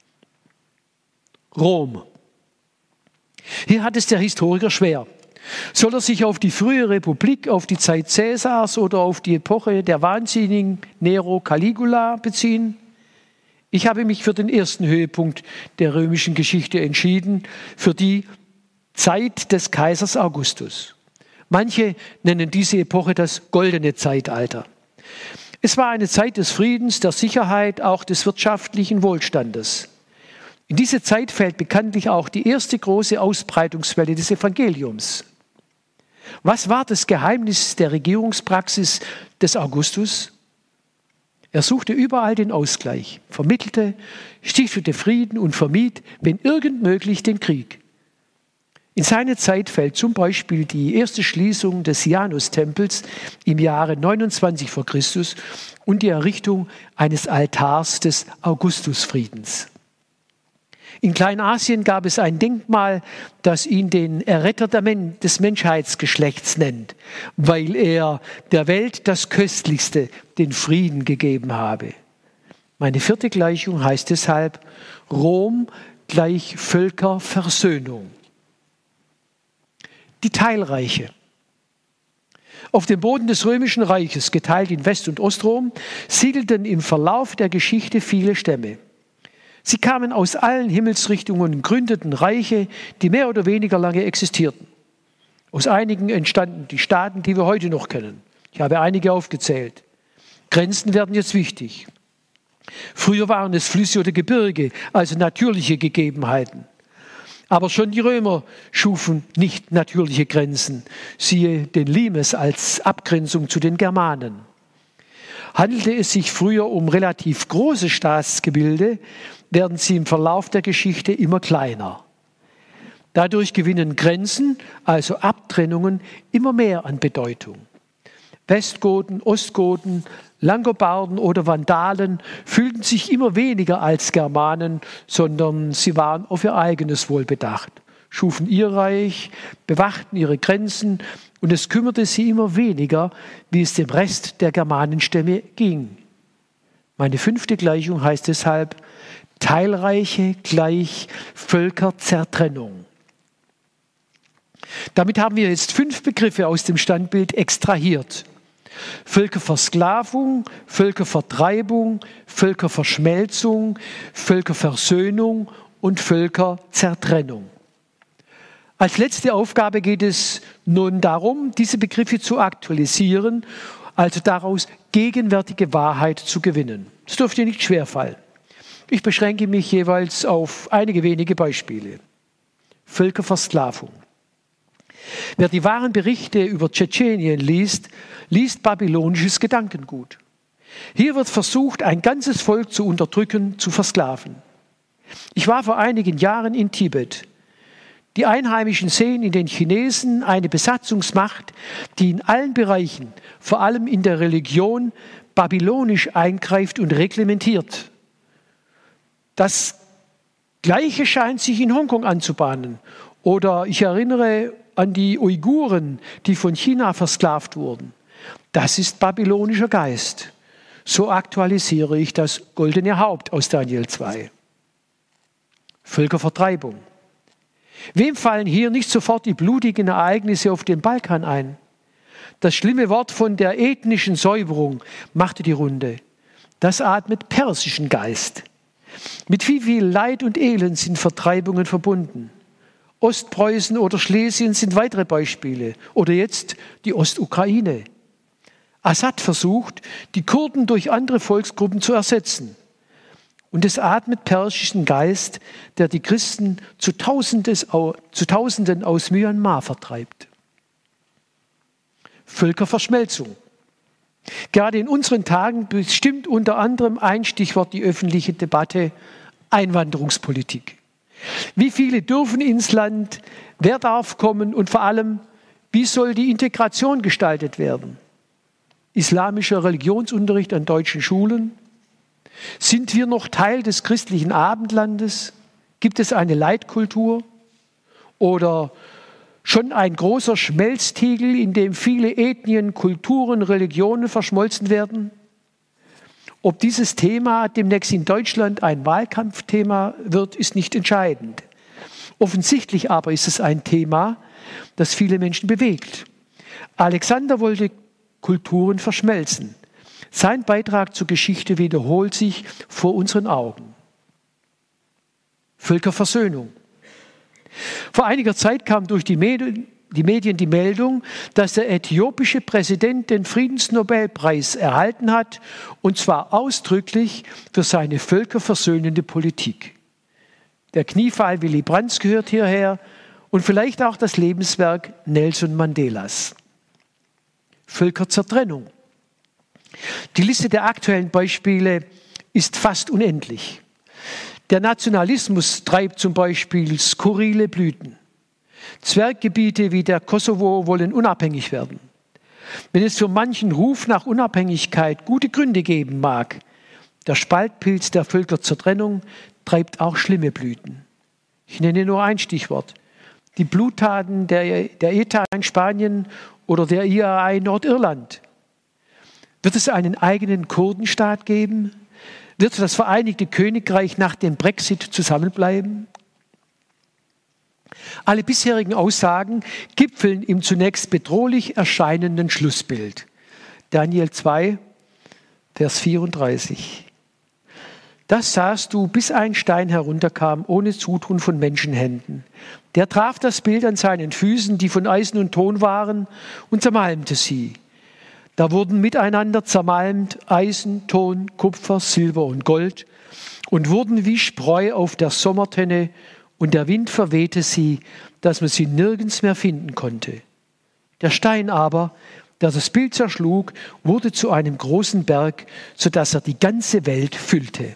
Rom. Hier hat es der Historiker schwer. Soll er sich auf die frühe Republik, auf die Zeit Cäsars oder auf die Epoche der wahnsinnigen Nero Caligula beziehen? Ich habe mich für den ersten Höhepunkt der römischen Geschichte entschieden, für die Zeit des Kaisers Augustus. Manche nennen diese Epoche das goldene Zeitalter. Es war eine Zeit des Friedens, der Sicherheit, auch des wirtschaftlichen Wohlstandes. In diese Zeit fällt bekanntlich auch die erste große Ausbreitungswelle des Evangeliums. Was war das Geheimnis der Regierungspraxis des Augustus? Er suchte überall den Ausgleich, vermittelte, stiftete Frieden und vermied, wenn irgend möglich, den Krieg. In seine Zeit fällt zum Beispiel die erste Schließung des Janustempels im Jahre neunundzwanzig vor Christus und die Errichtung eines Altars des Augustusfriedens. In Kleinasien gab es ein Denkmal, das ihn den Erretter des Menschheitsgeschlechts nennt, weil er der Welt das Köstlichste, den Frieden gegeben habe. Meine vierte Gleichung heißt deshalb Rom gleich Völkerversöhnung. Die Teilreiche. Auf dem Boden des Römischen Reiches, geteilt in West- und Ostrom, siedelten im Verlauf der Geschichte viele Stämme. Sie kamen aus allen Himmelsrichtungen und gründeten Reiche, die mehr oder weniger lange existierten. Aus einigen entstanden die Staaten, die wir heute noch kennen. Ich habe einige aufgezählt. Grenzen werden jetzt wichtig. Früher waren es Flüsse oder Gebirge, also natürliche Gegebenheiten. Aber schon die Römer schufen nicht natürliche Grenzen. Siehe den Limes als Abgrenzung zu den Germanen. Handelte es sich früher um relativ große Staatsgebilde, werden sie im Verlauf der Geschichte immer kleiner. Dadurch gewinnen Grenzen, also Abtrennungen, immer mehr an Bedeutung. Westgoten, Ostgoten, Langobarden oder Vandalen fühlten sich immer weniger als Germanen, sondern sie waren auf ihr eigenes Wohl bedacht, schufen ihr Reich, bewachten ihre Grenzen und es kümmerte sie immer weniger, wie es dem Rest der Germanenstämme ging. Meine fünfte Gleichung heißt deshalb Teilreiche gleich Völkerzertrennung. Damit haben wir jetzt fünf Begriffe aus dem Standbild extrahiert. Völkerversklavung, Völkervertreibung, Völkerverschmelzung, Völkerversöhnung und Völkerzertrennung. Als letzte Aufgabe geht es nun darum, diese Begriffe zu aktualisieren, also daraus gegenwärtige Wahrheit zu gewinnen. Das dürfte nicht schwerfallen. Ich beschränke mich jeweils auf einige wenige Beispiele. Völkerversklavung. Wer die wahren Berichte über Tschetschenien liest, liest babylonisches Gedankengut. Hier wird versucht, ein ganzes Volk zu unterdrücken, zu versklaven. Ich war vor einigen Jahren in Tibet. Die Einheimischen sehen in den Chinesen eine Besatzungsmacht, die in allen Bereichen, vor allem in der Religion, babylonisch eingreift und reglementiert. Das Gleiche scheint sich in Hongkong anzubahnen. Oder ich erinnere an die Uiguren, die von China versklavt wurden. Das ist babylonischer Geist. So aktualisiere ich das goldene Haupt aus Daniel zwei. Völkervertreibung. Wem fallen hier nicht sofort die blutigen Ereignisse auf dem Balkan ein? Das schlimme Wort von der ethnischen Säuberung machte die Runde. Das atmet persischen Geist. Mit wie viel Leid und Elend sind Vertreibungen verbunden? Ostpreußen oder Schlesien sind weitere Beispiele. Oder jetzt die Ostukraine. Assad versucht, die Kurden durch andere Volksgruppen zu ersetzen. Und es atmet persischen Geist, der die Christen zu, Tausendes, zu Tausenden aus Myanmar vertreibt. Völkerverschmelzung. Gerade in unseren Tagen bestimmt unter anderem ein Stichwort die öffentliche Debatte: Einwanderungspolitik. Wie viele dürfen ins Land? Wer darf kommen? Und vor allem, wie soll die Integration gestaltet werden? Islamischer Religionsunterricht an deutschen Schulen? Sind wir noch Teil des christlichen Abendlandes? Gibt es eine Leitkultur? Oder schon ein großer Schmelztiegel, in dem viele Ethnien, Kulturen, Religionen verschmolzen werden? Ob dieses Thema demnächst in Deutschland ein Wahlkampfthema wird, ist nicht entscheidend. Offensichtlich aber ist es ein Thema, das viele Menschen bewegt. Alexander wollte Kulturen verschmelzen. Sein Beitrag zur Geschichte wiederholt sich vor unseren Augen. Völkerversöhnung. Vor einiger Zeit kam durch die Medien die, Medien die Meldung, dass der äthiopische Präsident den Friedensnobelpreis erhalten hat, und zwar ausdrücklich für seine völkerversöhnende Politik. Der Kniefall Willy Brandts gehört hierher und vielleicht auch das Lebenswerk Nelson Mandelas. Völkerzertrennung. Die Liste der aktuellen Beispiele ist fast unendlich. Der Nationalismus treibt zum Beispiel skurrile Blüten. Zwerggebiete wie der Kosovo wollen unabhängig werden. Wenn es für manchen Ruf nach Unabhängigkeit gute Gründe geben mag, der Spaltpilz der Völkerzertrennung treibt auch schlimme Blüten. Ich nenne nur ein Stichwort: die Bluttaten der, der E T A in Spanien oder der I A A in Nordirland. Wird es einen eigenen Kurdenstaat geben? Wird das Vereinigte Königreich nach dem Brexit zusammenbleiben? Alle bisherigen Aussagen gipfeln im zunächst bedrohlich erscheinenden Schlussbild. Daniel zwei, Vers vierunddreißig. Das sahst du, bis ein Stein herunterkam, ohne Zutun von Menschenhänden. Der traf das Bild an seinen Füßen, die von Eisen und Ton waren, und zermalmte sie. Da wurden miteinander zermalmt Eisen, Ton, Kupfer, Silber und Gold und wurden wie Spreu auf der Sommertenne, und der Wind verwehte sie, dass man sie nirgends mehr finden konnte. Der Stein aber, der das Bild zerschlug, wurde zu einem großen Berg, sodass er die ganze Welt füllte.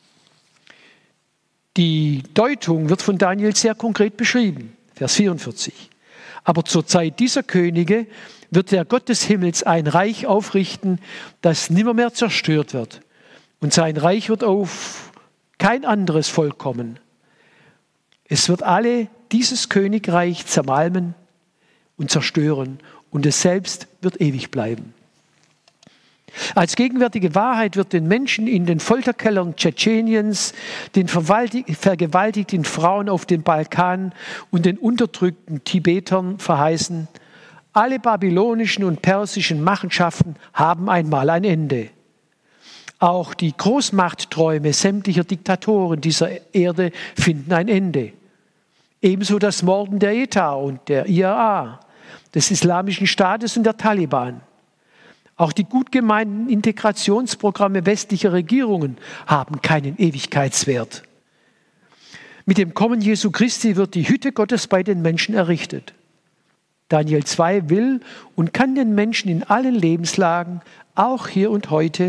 Die Deutung wird von Daniel sehr konkret beschrieben, Vers vierundvierzig. Aber zur Zeit dieser Könige wird der Gott des Himmels ein Reich aufrichten, das nimmermehr zerstört wird. Und sein Reich wird auf kein anderes Volk kommen. Es wird alle dieses Königreich zermalmen und zerstören, und es selbst wird ewig bleiben. Als gegenwärtige Wahrheit wird den Menschen in den Folterkellern Tschetscheniens, den vergewaltigten Frauen auf dem Balkan und den unterdrückten Tibetern verheißen: Alle babylonischen und persischen Machenschaften haben einmal ein Ende. Auch die Großmachtträume sämtlicher Diktatoren dieser Erde finden ein Ende. Ebenso das Morden der E T A und der I A A, des Islamischen Staates und der Taliban. Auch die gut gemeinten Integrationsprogramme westlicher Regierungen haben keinen Ewigkeitswert. Mit dem Kommen Jesu Christi wird die Hütte Gottes bei den Menschen errichtet. Daniel zwei will und kann den Menschen in allen Lebenslagen, auch hier und heute,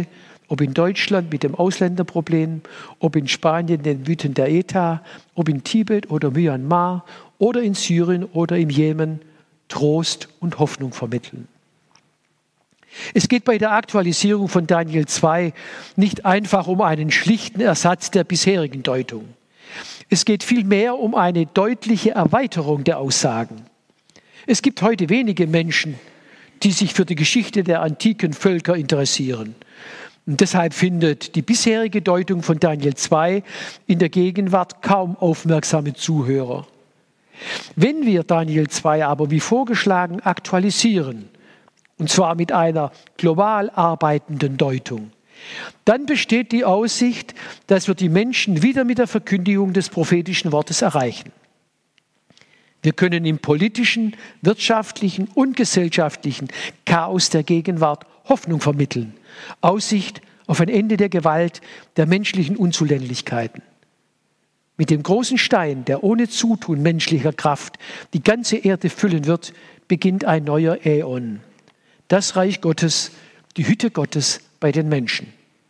Ob in Deutschland mit dem Ausländerproblem, ob in Spanien den Wüten der E T A, ob in Tibet oder Myanmar oder in Syrien oder im Jemen, Trost und Hoffnung vermitteln. Es geht bei der Aktualisierung von Daniel zwei nicht einfach um einen schlichten Ersatz der bisherigen Deutung. Es geht vielmehr um eine deutliche Erweiterung der Aussagen. Es gibt heute wenige Menschen, die sich für die Geschichte der antiken Völker interessieren. Und deshalb findet die bisherige Deutung von Daniel zwei in der Gegenwart kaum aufmerksame Zuhörer. Wenn wir Daniel zwei aber wie vorgeschlagen aktualisieren, und zwar mit einer global arbeitenden Deutung, dann besteht die Aussicht, dass wir die Menschen wieder mit der Verkündigung des prophetischen Wortes erreichen. Wir können im politischen, wirtschaftlichen und gesellschaftlichen Chaos der Gegenwart Hoffnung vermitteln, Aussicht auf ein Ende der Gewalt, der menschlichen Unzulänglichkeiten. Mit dem großen Stein, der ohne Zutun menschlicher Kraft die ganze Erde füllen wird, beginnt ein neuer Äon. Das Reich Gottes, die Hütte Gottes bei den Menschen.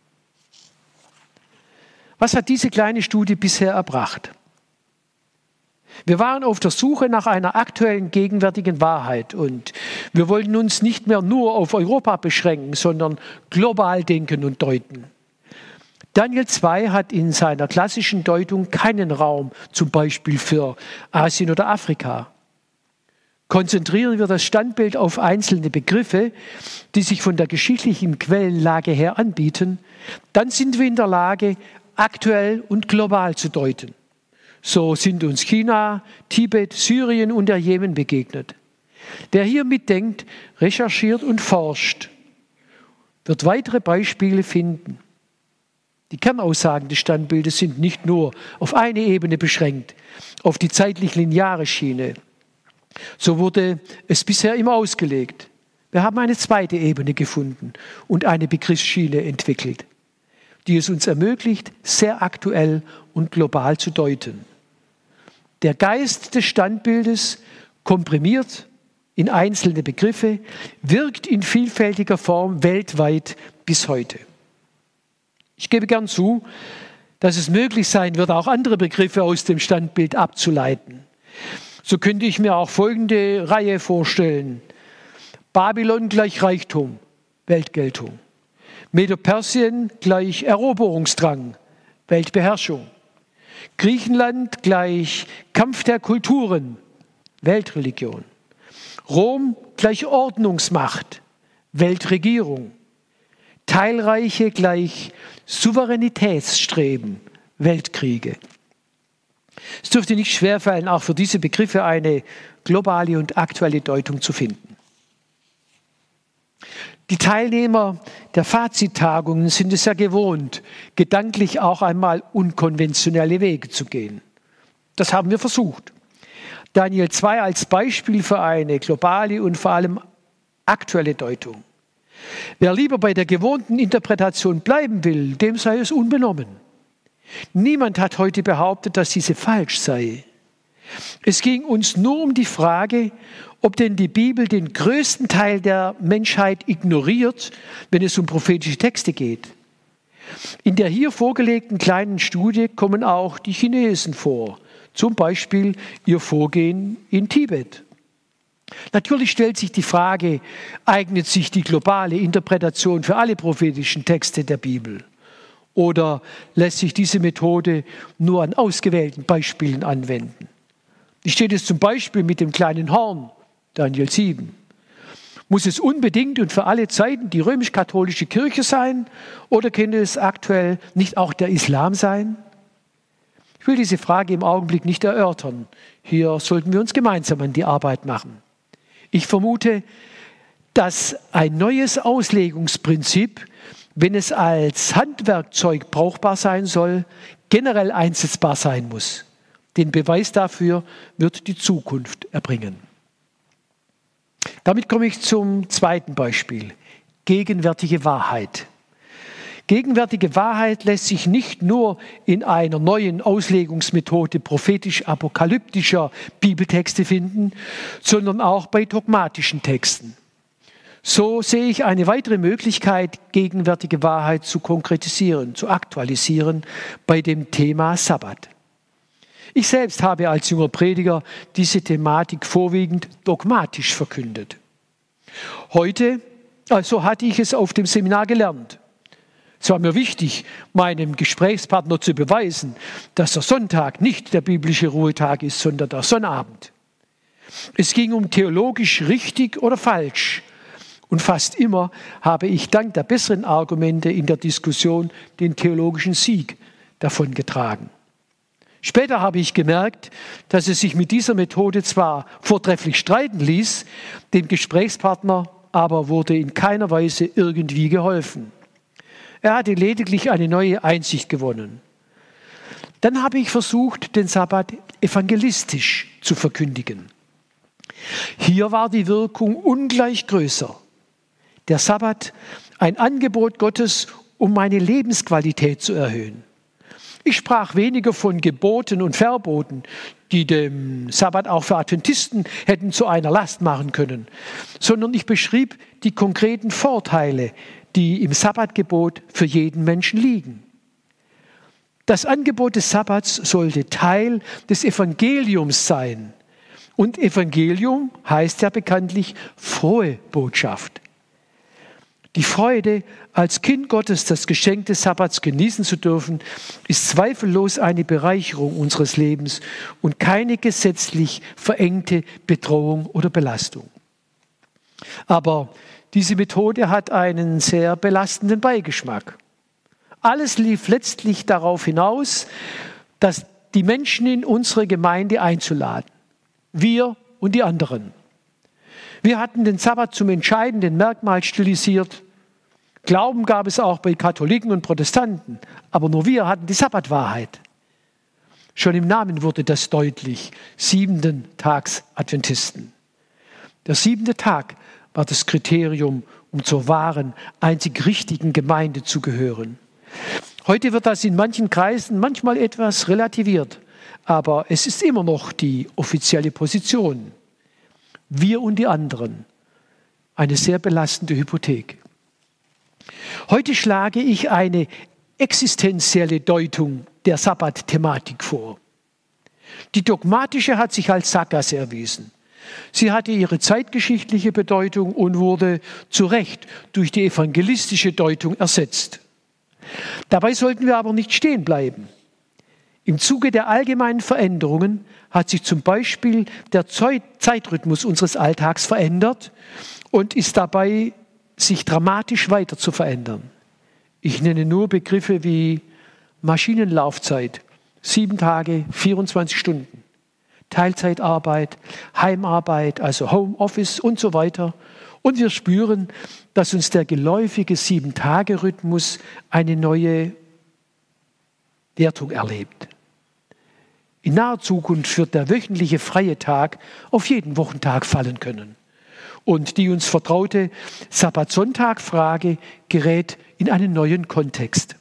Was hat diese kleine Studie bisher erbracht? Wir waren auf der Suche nach einer aktuellen, gegenwärtigen Wahrheit und wir wollten uns nicht mehr nur auf Europa beschränken, sondern global denken und deuten. Daniel zwei hat in seiner klassischen Deutung keinen Raum, zum Beispiel für Asien oder Afrika. Konzentrieren wir das Standbild auf einzelne Begriffe, die sich von der geschichtlichen Quellenlage her anbieten, dann sind wir in der Lage, aktuell und global zu deuten. So sind uns China, Tibet, Syrien und der Jemen begegnet. Wer hier mitdenkt, recherchiert und forscht, wird weitere Beispiele finden. Die Kernaussagen des Standbildes sind nicht nur auf eine Ebene beschränkt, auf die zeitlich-lineare Schiene. So wurde es bisher immer ausgelegt. Wir haben eine zweite Ebene gefunden und eine Begriffsschiene entwickelt, die es uns ermöglicht, sehr aktuell und global zu deuten. Der Geist des Standbildes, komprimiert in einzelne Begriffe, wirkt in vielfältiger Form weltweit bis heute. Ich gebe gern zu, dass es möglich sein wird, auch andere Begriffe aus dem Standbild abzuleiten. So könnte ich mir auch folgende Reihe vorstellen. Babylon gleich Reichtum, Weltgeltung. Medo-Persien gleich Eroberungsdrang, Weltbeherrschung. Griechenland gleich Kampf der Kulturen, Weltreligion. Rom gleich Ordnungsmacht, Weltregierung. Teilreiche gleich Souveränitätsstreben, Weltkriege. Es dürfte nicht schwerfallen, auch für diese Begriffe eine globale und aktuelle Deutung zu finden. Die Teilnehmer der Fazittagungen sind es ja gewohnt, gedanklich auch einmal unkonventionelle Wege zu gehen. Das haben wir versucht. Daniel zwei als Beispiel für eine globale und vor allem aktuelle Deutung. Wer lieber bei der gewohnten Interpretation bleiben will, dem sei es unbenommen. Niemand hat heute behauptet, dass diese falsch sei. Es ging uns nur um die Frage, ob denn die Bibel den größten Teil der Menschheit ignoriert, wenn es um prophetische Texte geht. In der hier vorgelegten kleinen Studie kommen auch die Chinesen vor, zum Beispiel ihr Vorgehen in Tibet. Natürlich stellt sich die Frage, eignet sich die globale Interpretation für alle prophetischen Texte der Bibel? Oder lässt sich diese Methode nur an ausgewählten Beispielen anwenden? Wie steht es zum Beispiel mit dem kleinen Horn, Daniel sieben? Muss es unbedingt und für alle Zeiten die römisch-katholische Kirche sein? Oder könnte es aktuell nicht auch der Islam sein? Ich will diese Frage im Augenblick nicht erörtern. Hier sollten wir uns gemeinsam an die Arbeit machen. Ich vermute, dass ein neues Auslegungsprinzip, wenn es als Handwerkzeug brauchbar sein soll, generell einsetzbar sein muss. Den Beweis dafür wird die Zukunft erbringen. Damit komme ich zum zweiten Beispiel. Gegenwärtige Wahrheit. Gegenwärtige Wahrheit lässt sich nicht nur in einer neuen Auslegungsmethode prophetisch-apokalyptischer Bibeltexte finden, sondern auch bei dogmatischen Texten. So sehe ich eine weitere Möglichkeit, gegenwärtige Wahrheit zu konkretisieren, zu aktualisieren bei dem Thema Sabbat. Ich selbst habe als junger Prediger diese Thematik vorwiegend dogmatisch verkündet. Heute, also hatte ich es auf dem Seminar gelernt. Es war mir wichtig, meinem Gesprächspartner zu beweisen, dass der Sonntag nicht der biblische Ruhetag ist, sondern der Sonnabend. Es ging um theologisch richtig oder falsch. Und fast immer habe ich dank der besseren Argumente in der Diskussion den theologischen Sieg davongetragen. Später habe ich gemerkt, dass es sich mit dieser Methode zwar vortrefflich streiten ließ, dem Gesprächspartner aber wurde in keiner Weise irgendwie geholfen. Er hatte lediglich eine neue Einsicht gewonnen. Dann habe ich versucht, den Sabbat evangelistisch zu verkündigen. Hier war die Wirkung ungleich größer. Der Sabbat, ein Angebot Gottes, um meine Lebensqualität zu erhöhen. Ich sprach weniger von Geboten und Verboten, die dem Sabbat auch für Adventisten hätten zu einer Last machen können, sondern ich beschrieb die konkreten Vorteile, die im Sabbatgebot für jeden Menschen liegen. Das Angebot des Sabbats sollte Teil des Evangeliums sein. Und Evangelium heißt ja bekanntlich frohe Botschaft. Die Freude, als Kind Gottes das Geschenk des Sabbats genießen zu dürfen, ist zweifellos eine Bereicherung unseres Lebens und keine gesetzlich verengte Bedrohung oder Belastung. Aber diese Methode hat einen sehr belastenden Beigeschmack. Alles lief letztlich darauf hinaus, dass die Menschen in unsere Gemeinde einzuladen. Wir und die anderen. Wir hatten den Sabbat zum entscheidenden Merkmal stilisiert. Glauben gab es auch bei Katholiken und Protestanten, aber nur wir hatten die Sabbatwahrheit. Schon im Namen wurde das deutlich, siebenten Tags Adventisten. Der siebente Tag war das Kriterium, um zur wahren, einzig richtigen Gemeinde zu gehören. Heute wird das in manchen Kreisen manchmal etwas relativiert, aber es ist immer noch die offizielle Position. Wir und die anderen. Eine sehr belastende Hypothek. Heute schlage ich eine existenzielle Deutung der Sabbat-Thematik vor. Die dogmatische hat sich als Sackgasse erwiesen. Sie hatte ihre zeitgeschichtliche Bedeutung und wurde zu Recht durch die evangelistische Deutung ersetzt. Dabei sollten wir aber nicht stehen bleiben. Im Zuge der allgemeinen Veränderungen hat sich zum Beispiel der Zeitrhythmus unseres Alltags verändert und ist dabei, sich dramatisch weiter zu verändern. Ich nenne nur Begriffe wie Maschinenlaufzeit, sieben Tage, vierundzwanzig Stunden, Teilzeitarbeit, Heimarbeit, also Homeoffice und so weiter. Und wir spüren, dass uns der geläufige Sieben-Tage-Rhythmus eine neue Wertung erlebt. In naher Zukunft wird der wöchentliche freie Tag auf jeden Wochentag fallen können. Und die uns vertraute Sabbat-Sonntag-Frage gerät in einen neuen Kontext.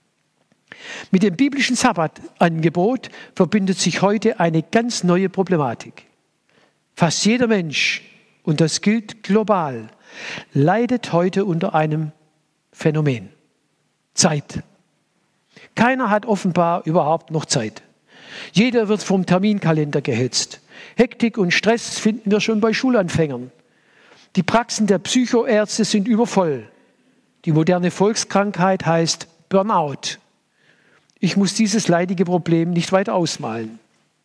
Mit dem biblischen Sabbatangebot verbindet sich heute eine ganz neue Problematik. Fast jeder Mensch, und das gilt global, leidet heute unter einem Phänomen: Zeit. Keiner hat offenbar überhaupt noch Zeit. Jeder wird vom Terminkalender gehetzt. Hektik und Stress finden wir schon bei Schulanfängern. Die Praxen der Psychoärzte sind übervoll. Die moderne Volkskrankheit heißt Burnout. Ich muss dieses leidige Problem nicht weiter ausmalen.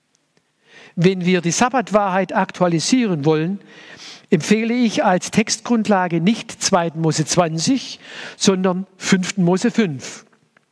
Wenn wir die Sabbatwahrheit aktualisieren wollen, empfehle ich als Textgrundlage nicht zweiten Mose zwanzig, sondern fünften Mose fünf.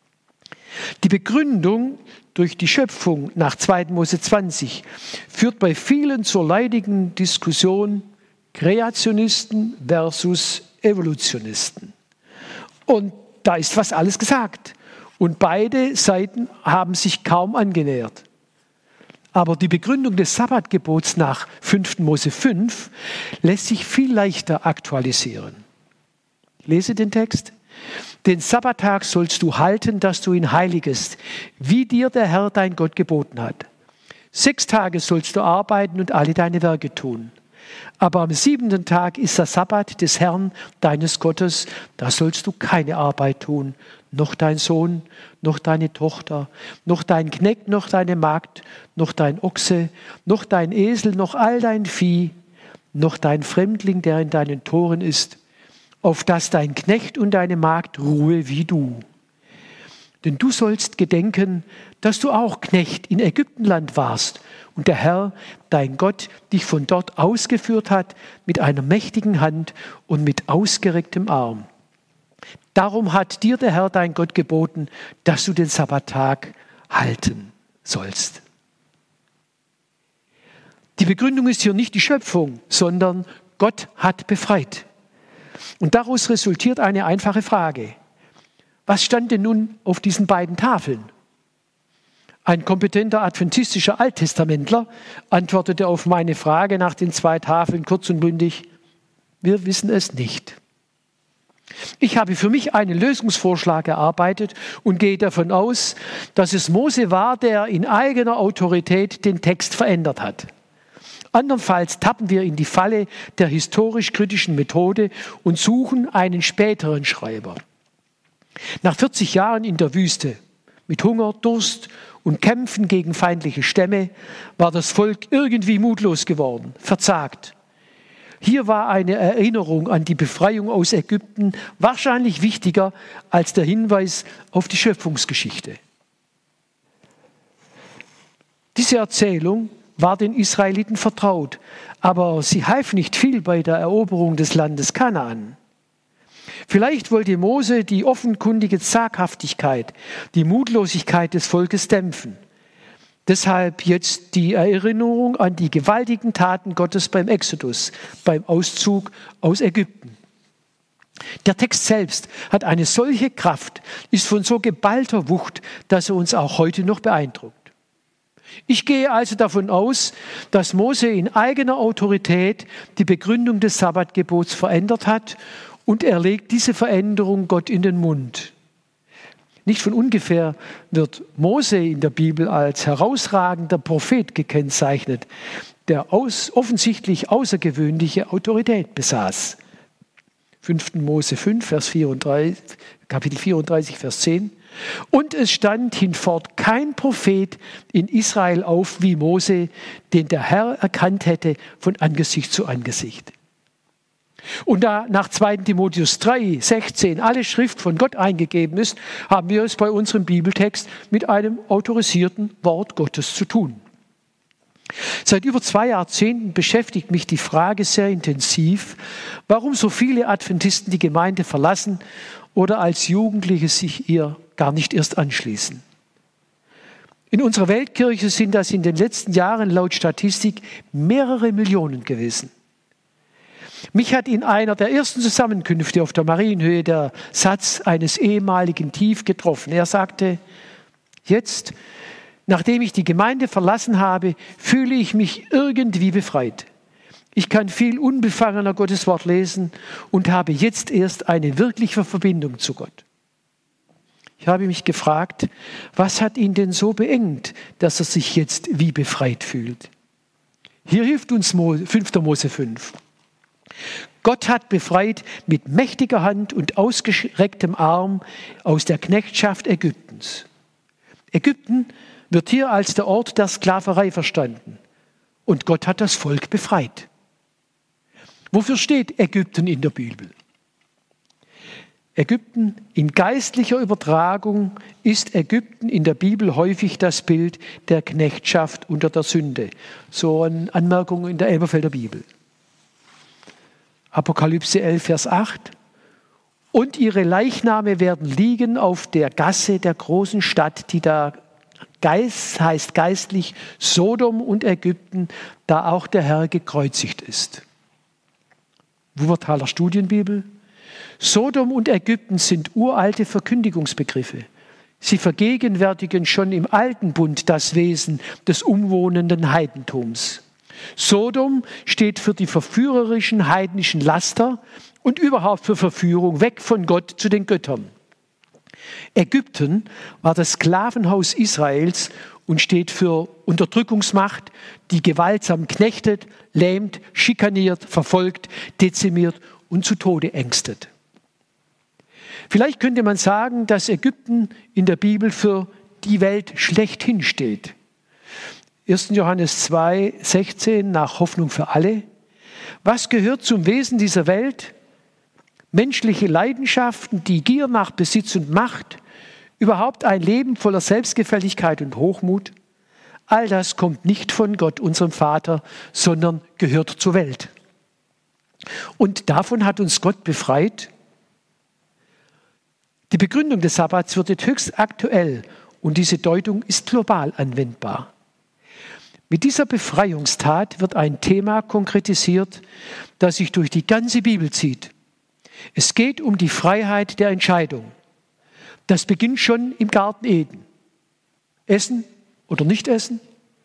Die Begründung durch die Schöpfung nach zweiten Mose zwanzig führt bei vielen zur leidigen Diskussion Kreationisten versus Evolutionisten. Und da ist fast alles gesagt. Und beide Seiten haben sich kaum angenähert. Aber die Begründung des Sabbatgebots nach fünften Mose fünf lässt sich viel leichter aktualisieren. Ich lese den Text. Den Sabbattag sollst du halten, dass du ihn heiligest, wie dir der Herr dein Gott geboten hat. Sechs Tage sollst du arbeiten und alle deine Werke tun. Aber am siebenten Tag ist der Sabbat des Herrn, deines Gottes. Da sollst du keine Arbeit tun, noch dein Sohn, noch deine Tochter, noch dein Knecht, noch deine Magd, noch dein Ochse, noch dein Esel, noch all dein Vieh, noch dein Fremdling, der in deinen Toren ist, auf dass dein Knecht und deine Magd ruhe wie du. Denn du sollst gedenken, dass du auch Knecht in Ägyptenland warst und der Herr, dein Gott, dich von dort ausgeführt hat mit einer mächtigen Hand und mit ausgerecktem Arm. Darum hat dir der Herr, dein Gott, geboten, dass du den Sabbattag halten sollst. Die Begründung ist hier nicht die Schöpfung, sondern Gott hat befreit. Und daraus resultiert eine einfache Frage. Was stand denn nun auf diesen beiden Tafeln? Ein kompetenter adventistischer Alttestamentler antwortete auf meine Frage nach den zwei Tafeln kurz und bündig: Wir wissen es nicht. Ich habe für mich einen Lösungsvorschlag erarbeitet und gehe davon aus, dass es Mose war, der in eigener Autorität den Text verändert hat. Andernfalls tappen wir in die Falle der historisch-kritischen Methode und suchen einen späteren Schreiber. Nach vierzig Jahren in der Wüste, mit Hunger, Durst und Kämpfen gegen feindliche Stämme, war das Volk irgendwie mutlos geworden, verzagt. Hier war eine Erinnerung an die Befreiung aus Ägypten wahrscheinlich wichtiger als der Hinweis auf die Schöpfungsgeschichte. Diese Erzählung war den Israeliten vertraut, aber sie half nicht viel bei der Eroberung des Landes Kanaan. Vielleicht wollte Mose die offenkundige Zaghaftigkeit, die Mutlosigkeit des Volkes dämpfen. Deshalb jetzt die Erinnerung an die gewaltigen Taten Gottes beim Exodus, beim Auszug aus Ägypten. Der Text selbst hat eine solche Kraft, ist von so geballter Wucht, dass er uns auch heute noch beeindruckt. Ich gehe also davon aus, dass Mose in eigener Autorität die Begründung des Sabbatgebots verändert hat und er legt diese Veränderung Gott in den Mund. Nicht von ungefähr wird Mose in der Bibel als herausragender Prophet gekennzeichnet, der aus, offensichtlich außergewöhnliche Autorität besaß. fünften Mose fünf, Vers vierunddreißig, Kapitel vierunddreißig, Vers zehn. Und es stand hinfort kein Prophet in Israel auf wie Mose, den der Herr erkannt hätte von Angesicht zu Angesicht. Und da nach zweiten Timotheus drei, sechzehn alle Schrift von Gott eingegeben ist, haben wir es bei unserem Bibeltext mit einem autorisierten Wort Gottes zu tun. Seit über zwei Jahrzehnten beschäftigt mich die Frage sehr intensiv, warum so viele Adventisten die Gemeinde verlassen oder als Jugendliche sich ihr gar nicht erst anschließen. In unserer Weltkirche sind das in den letzten Jahren laut Statistik mehrere Millionen gewesen. Mich hat in einer der ersten Zusammenkünfte auf der Marienhöhe der Satz eines ehemaligen Tief getroffen. Er sagte: Jetzt, nachdem ich die Gemeinde verlassen habe, fühle ich mich irgendwie befreit. Ich kann viel unbefangener Gottes Wort lesen und habe jetzt erst eine wirkliche Verbindung zu Gott. Ich habe mich gefragt, was hat ihn denn so beengt, dass er sich jetzt wie befreit fühlt? Hier hilft uns fünfter Mose fünf. Gott hat befreit mit mächtiger Hand und ausgestrecktem Arm aus der Knechtschaft Ägyptens. Ägypten wird hier als der Ort der Sklaverei verstanden. Und Gott hat das Volk befreit. Wofür steht Ägypten in der Bibel? Ägypten, in geistlicher Übertragung ist Ägypten in der Bibel häufig das Bild der Knechtschaft unter der Sünde. So eine Anmerkung in der Elberfelder Bibel. Apokalypse elf, Vers acht. Und ihre Leichname werden liegen auf der Gasse der großen Stadt, die da Geist, heißt geistlich Sodom und Ägypten, da auch der Herr gekreuzigt ist. Wuppertaler Studienbibel. Sodom und Ägypten sind uralte Verkündigungsbegriffe. Sie vergegenwärtigen schon im Alten Bund das Wesen des umwohnenden Heidentums. Sodom steht für die verführerischen heidnischen Laster und überhaupt für Verführung weg von Gott zu den Göttern. Ägypten war das Sklavenhaus Israels und steht für Unterdrückungsmacht, die gewaltsam knechtet, lähmt, schikaniert, verfolgt, dezimiert und zu Tode ängstet. Vielleicht könnte man sagen, dass Ägypten in der Bibel für die Welt schlechthin steht. erster Johannes zwei, sechzehn nach Hoffnung für alle. Was gehört zum Wesen dieser Welt? Menschliche Leidenschaften, die Gier nach Besitz und Macht, überhaupt ein Leben voller Selbstgefälligkeit und Hochmut. All das kommt nicht von Gott, unserem Vater, sondern gehört zur Welt. Und davon hat uns Gott befreit. Die Begründung des Sabbats wird höchst aktuell und diese Deutung ist global anwendbar. Mit dieser Befreiungstat wird ein Thema konkretisiert, das sich durch die ganze Bibel zieht. Es geht um die Freiheit der Entscheidung. Das beginnt schon im Garten Eden. Essen oder nicht essen?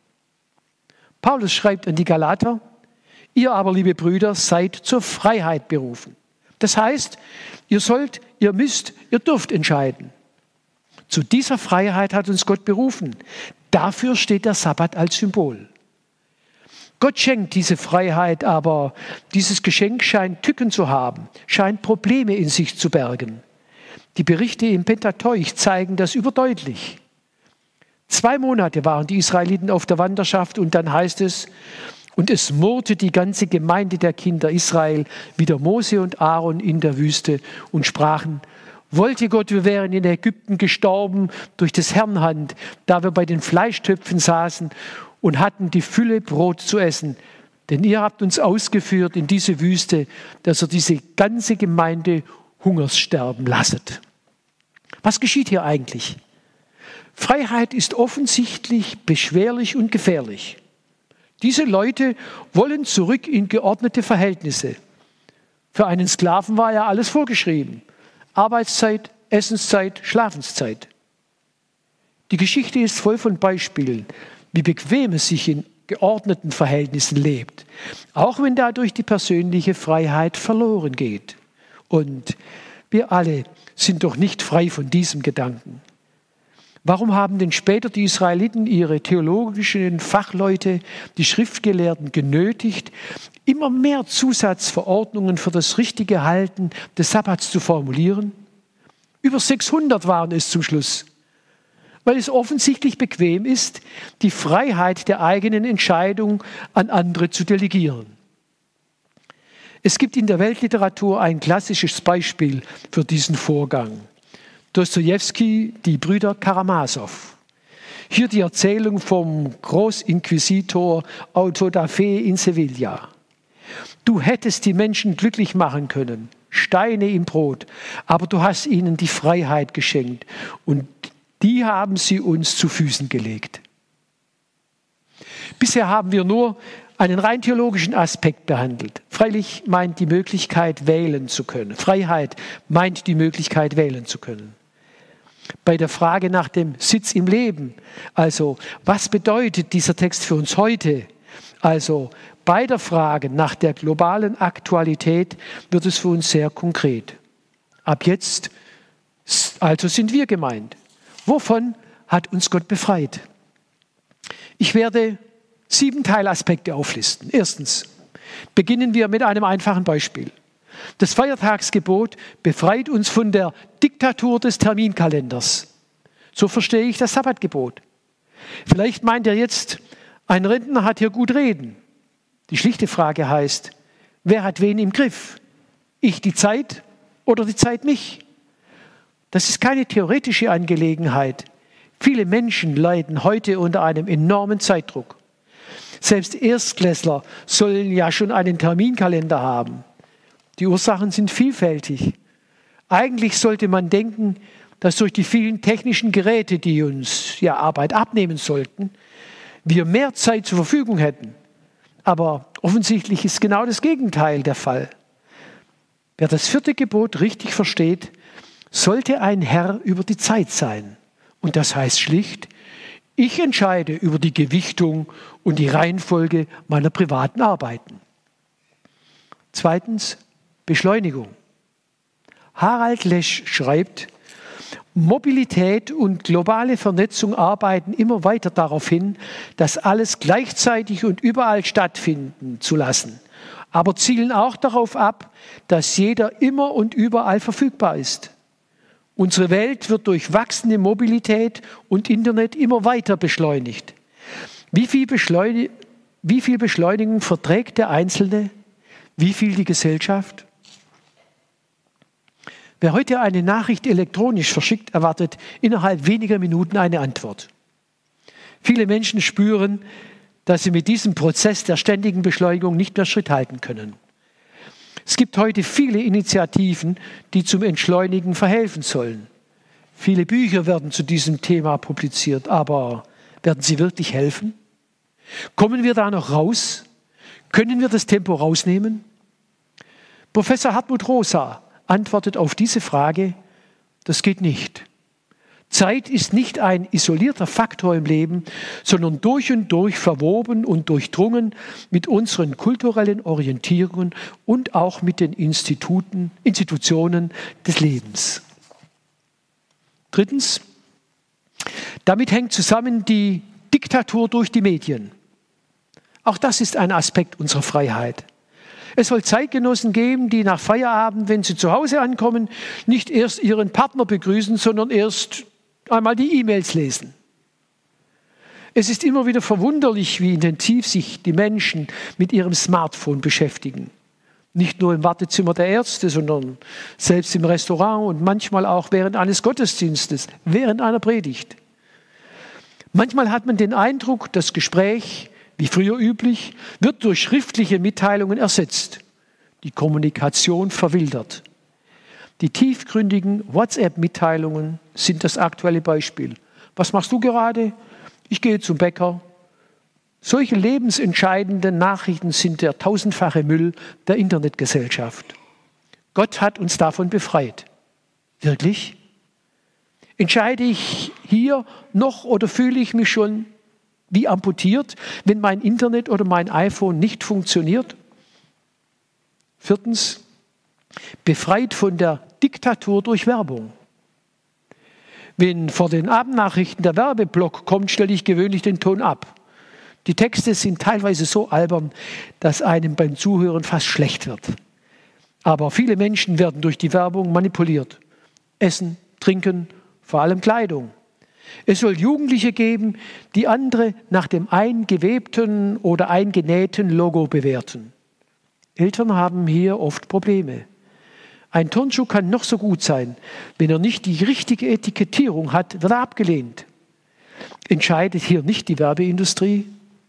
Paulus schreibt an die Galater, ihr aber, liebe Brüder, seid zur Freiheit berufen. Das heißt, ihr sollt, ihr müsst, ihr dürft entscheiden. Zu dieser Freiheit hat uns Gott berufen. Dafür steht der Sabbat als Symbol. Gott schenkt diese Freiheit, aber dieses Geschenk scheint Tücken zu haben, scheint Probleme in sich zu bergen. Die Berichte im Pentateuch zeigen das überdeutlich. Zwei Monate waren die Israeliten auf der Wanderschaft und dann heißt es, und es murrte die ganze Gemeinde der Kinder Israel wider Mose und Aaron in der Wüste und sprachen, wollte Gott, wir wären in Ägypten gestorben durch des Herrn Hand, da wir bei den Fleischtöpfen saßen und hatten die Fülle Brot zu essen. Denn ihr habt uns ausgeführt in diese Wüste, dass ihr diese ganze Gemeinde Hungers sterben lasset. Was geschieht hier eigentlich? Freiheit ist offensichtlich beschwerlich und gefährlich. Diese Leute wollen zurück in geordnete Verhältnisse. Für einen Sklaven war ja alles vorgeschrieben. Arbeitszeit, Essenszeit, Schlafenszeit. Die Geschichte ist voll von Beispielen, wie bequem es sich in geordneten Verhältnissen lebt, auch wenn dadurch die persönliche Freiheit verloren geht. Und wir alle sind doch nicht frei von diesem Gedanken. Warum haben denn später die Israeliten ihre theologischen Fachleute, die Schriftgelehrten genötigt, immer mehr Zusatzverordnungen für das richtige Halten des Sabbats zu formulieren? Über sechshundert waren es zum Schluss, weil es offensichtlich bequem ist, die Freiheit der eigenen Entscheidung an andere zu delegieren. Es gibt in der Weltliteratur ein klassisches Beispiel für diesen Vorgang. Dostojewski, die Brüder Karamasow. Hier die Erzählung vom Großinquisitor Auto da Fe in Sevilla. Du hättest die Menschen glücklich machen können, Steine im Brot, aber du hast ihnen die Freiheit geschenkt und die haben sie uns zu Füßen gelegt. Bisher haben wir nur einen rein theologischen Aspekt behandelt. Freilich meint die Möglichkeit, wählen zu können. Freiheit meint die Möglichkeit, wählen zu können. Bei der Frage nach dem Sitz im Leben, also was bedeutet dieser Text für uns heute? Also bei der Frage nach der globalen Aktualität wird es für uns sehr konkret. Ab jetzt, also sind wir gemeint. Wovon hat uns Gott befreit? Ich werde sieben Teilaspekte auflisten. Erstens, beginnen wir mit einem einfachen Beispiel. Das Feiertagsgebot befreit uns von der Diktatur des Terminkalenders. So verstehe ich das Sabbatgebot. Vielleicht meint er jetzt, ein Rentner hat hier gut reden. Die schlichte Frage heißt, wer hat wen im Griff? Ich die Zeit oder die Zeit mich? Das ist keine theoretische Angelegenheit. Viele Menschen leiden heute unter einem enormen Zeitdruck. Selbst Erstklässler sollen ja schon einen Terminkalender haben. Die Ursachen sind vielfältig. Eigentlich sollte man denken, dass durch die vielen technischen Geräte, die uns ja Arbeit abnehmen sollten, wir mehr Zeit zur Verfügung hätten. Aber offensichtlich ist genau das Gegenteil der Fall. Wer das vierte Gebot richtig versteht, sollte ein Herr über die Zeit sein. Und das heißt schlicht, ich entscheide über die Gewichtung und die Reihenfolge meiner privaten Arbeiten. Zweitens, Beschleunigung. Harald Lesch schreibt, Mobilität und globale Vernetzung arbeiten immer weiter darauf hin, das alles gleichzeitig und überall stattfinden zu lassen, aber zielen auch darauf ab, dass jeder immer und überall verfügbar ist. Unsere Welt wird durch wachsende Mobilität und Internet immer weiter beschleunigt. Wie viel, Beschleunig- wie viel Beschleunigung verträgt der Einzelne? Wie viel die Gesellschaft? Wer heute eine Nachricht elektronisch verschickt, erwartet innerhalb weniger Minuten eine Antwort. Viele Menschen spüren, dass sie mit diesem Prozess der ständigen Beschleunigung nicht mehr Schritt halten können. Es gibt heute viele Initiativen, die zum Entschleunigen verhelfen sollen. Viele Bücher werden zu diesem Thema publiziert, aber werden sie wirklich helfen? Kommen wir da noch raus? Können wir das Tempo rausnehmen? Professor Hartmut Rosa antwortet auf diese Frage: Das geht nicht. Zeit ist nicht ein isolierter Faktor im Leben, sondern durch und durch verwoben und durchdrungen mit unseren kulturellen Orientierungen und auch mit den Instituten, Institutionen des Lebens. Drittens, damit hängt zusammen die Diktatur durch die Medien. Auch das ist ein Aspekt unserer Freiheit. Es soll Zeitgenossen geben, die nach Feierabend, wenn sie zu Hause ankommen, nicht erst ihren Partner begrüßen, sondern erst einmal die E-Mails lesen. Es ist immer wieder verwunderlich, wie intensiv sich die Menschen mit ihrem Smartphone beschäftigen. Nicht nur im Wartezimmer der Ärzte, sondern selbst im Restaurant und manchmal auch während eines Gottesdienstes, während einer Predigt. Manchmal hat man den Eindruck, das Gespräch, wie früher üblich, wird durch schriftliche Mitteilungen ersetzt. Die Kommunikation verwildert. Die tiefgründigen WhatsApp-Mitteilungen sind das aktuelle Beispiel. Was machst du gerade? Ich gehe zum Bäcker. Solche lebensentscheidenden Nachrichten sind der tausendfache Müll der Internetgesellschaft. Gott hat uns davon befreit. Wirklich? Entscheide ich hier noch oder fühle ich mich schon wie amputiert, wenn mein Internet oder mein iPhone nicht funktioniert? Viertens, befreit von der Diktatur durch Werbung. Wenn vor den Abendnachrichten der Werbeblock kommt, stelle ich gewöhnlich den Ton ab. Die Texte sind teilweise so albern, dass einem beim Zuhören fast schlecht wird. Aber viele Menschen werden durch die Werbung manipuliert. Essen, Trinken, vor allem Kleidung. Es soll Jugendliche geben, die andere nach dem eingewebten oder eingenähten Logo bewerten. Eltern haben hier oft Probleme. Ein Turnschuh kann noch so gut sein. Wenn er nicht die richtige Etikettierung hat, wird er abgelehnt. Entscheidet hier nicht die Werbeindustrie?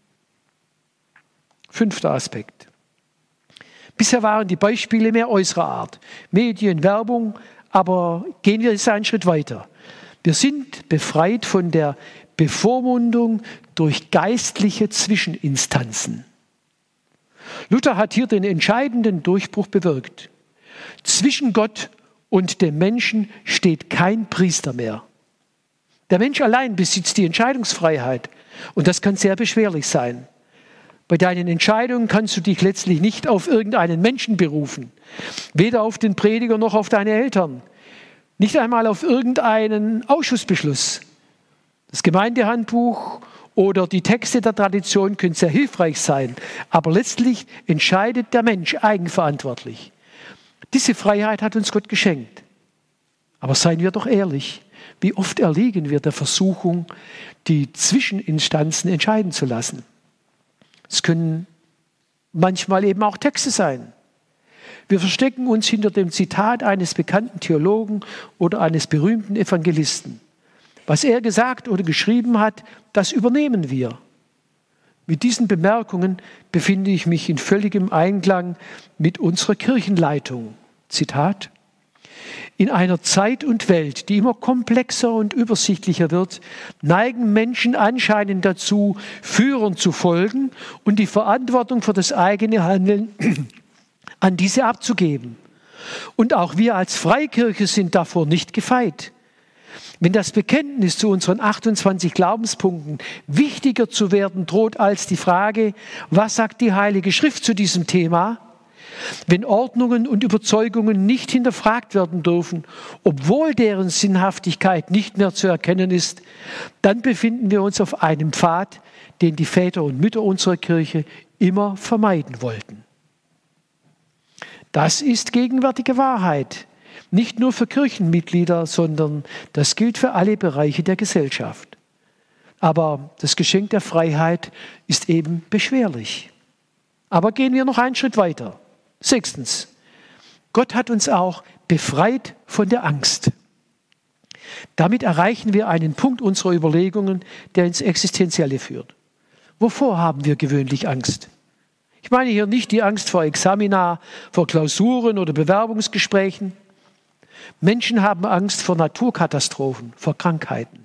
Fünfter Aspekt. Bisher waren die Beispiele mehr äußerer Art. Medien, Werbung, aber gehen wir jetzt einen Schritt weiter. Wir sind befreit von der Bevormundung durch geistliche Zwischeninstanzen. Luther hat hier den entscheidenden Durchbruch bewirkt. Zwischen Gott und dem Menschen steht kein Priester mehr. Der Mensch allein besitzt die Entscheidungsfreiheit und das kann sehr beschwerlich sein. Bei deinen Entscheidungen kannst du dich letztlich nicht auf irgendeinen Menschen berufen, weder auf den Prediger noch auf deine Eltern. Nicht einmal auf irgendeinen Ausschussbeschluss. Das Gemeindehandbuch oder die Texte der Tradition können sehr hilfreich sein, aber letztlich entscheidet der Mensch eigenverantwortlich. Diese Freiheit hat uns Gott geschenkt. Aber seien wir doch ehrlich, wie oft erliegen wir der Versuchung, die Zwischeninstanzen entscheiden zu lassen. Es können manchmal eben auch Texte sein. Wir verstecken uns hinter dem Zitat eines bekannten Theologen oder eines berühmten Evangelisten. Was er gesagt oder geschrieben hat, das übernehmen wir. Mit diesen Bemerkungen befinde ich mich in völligem Einklang mit unserer Kirchenleitung. Zitat: In einer Zeit und Welt, die immer komplexer und übersichtlicher wird, neigen Menschen anscheinend dazu, Führern zu folgen und die Verantwortung für das eigene Handeln an diese abzugeben. Und auch wir als Freikirche sind davor nicht gefeit. Wenn das Bekenntnis zu unseren achtundzwanzig Glaubenspunkten wichtiger zu werden droht als die Frage, was sagt die Heilige Schrift zu diesem Thema, Wenn Ordnungen und Überzeugungen nicht hinterfragt werden dürfen, obwohl deren Sinnhaftigkeit nicht mehr zu erkennen ist, dann befinden wir uns auf einem Pfad, den die Väter und Mütter unserer Kirche immer vermeiden wollten. Das ist gegenwärtige Wahrheit, nicht nur für Kirchenmitglieder, sondern das gilt für alle Bereiche der Gesellschaft. Aber das Geschenk der Freiheit ist eben beschwerlich. Aber gehen wir noch einen Schritt weiter. Sechstens, Gott hat uns auch befreit von der Angst. Damit erreichen wir einen Punkt unserer Überlegungen, der ins Existenzielle führt. Wovor haben wir gewöhnlich Angst? Ich meine hier nicht die Angst vor Examina, vor Klausuren oder Bewerbungsgesprächen. Menschen haben Angst vor Naturkatastrophen, vor Krankheiten.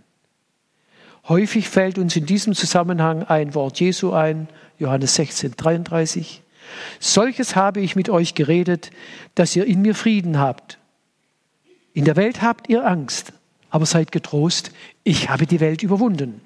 Häufig fällt uns in diesem Zusammenhang ein Wort Jesu ein, Johannes sechzehn, dreiunddreißig. Solches habe ich mit euch geredet, dass ihr in mir Frieden habt. In der Welt habt ihr Angst, aber seid getrost, ich habe die Welt überwunden.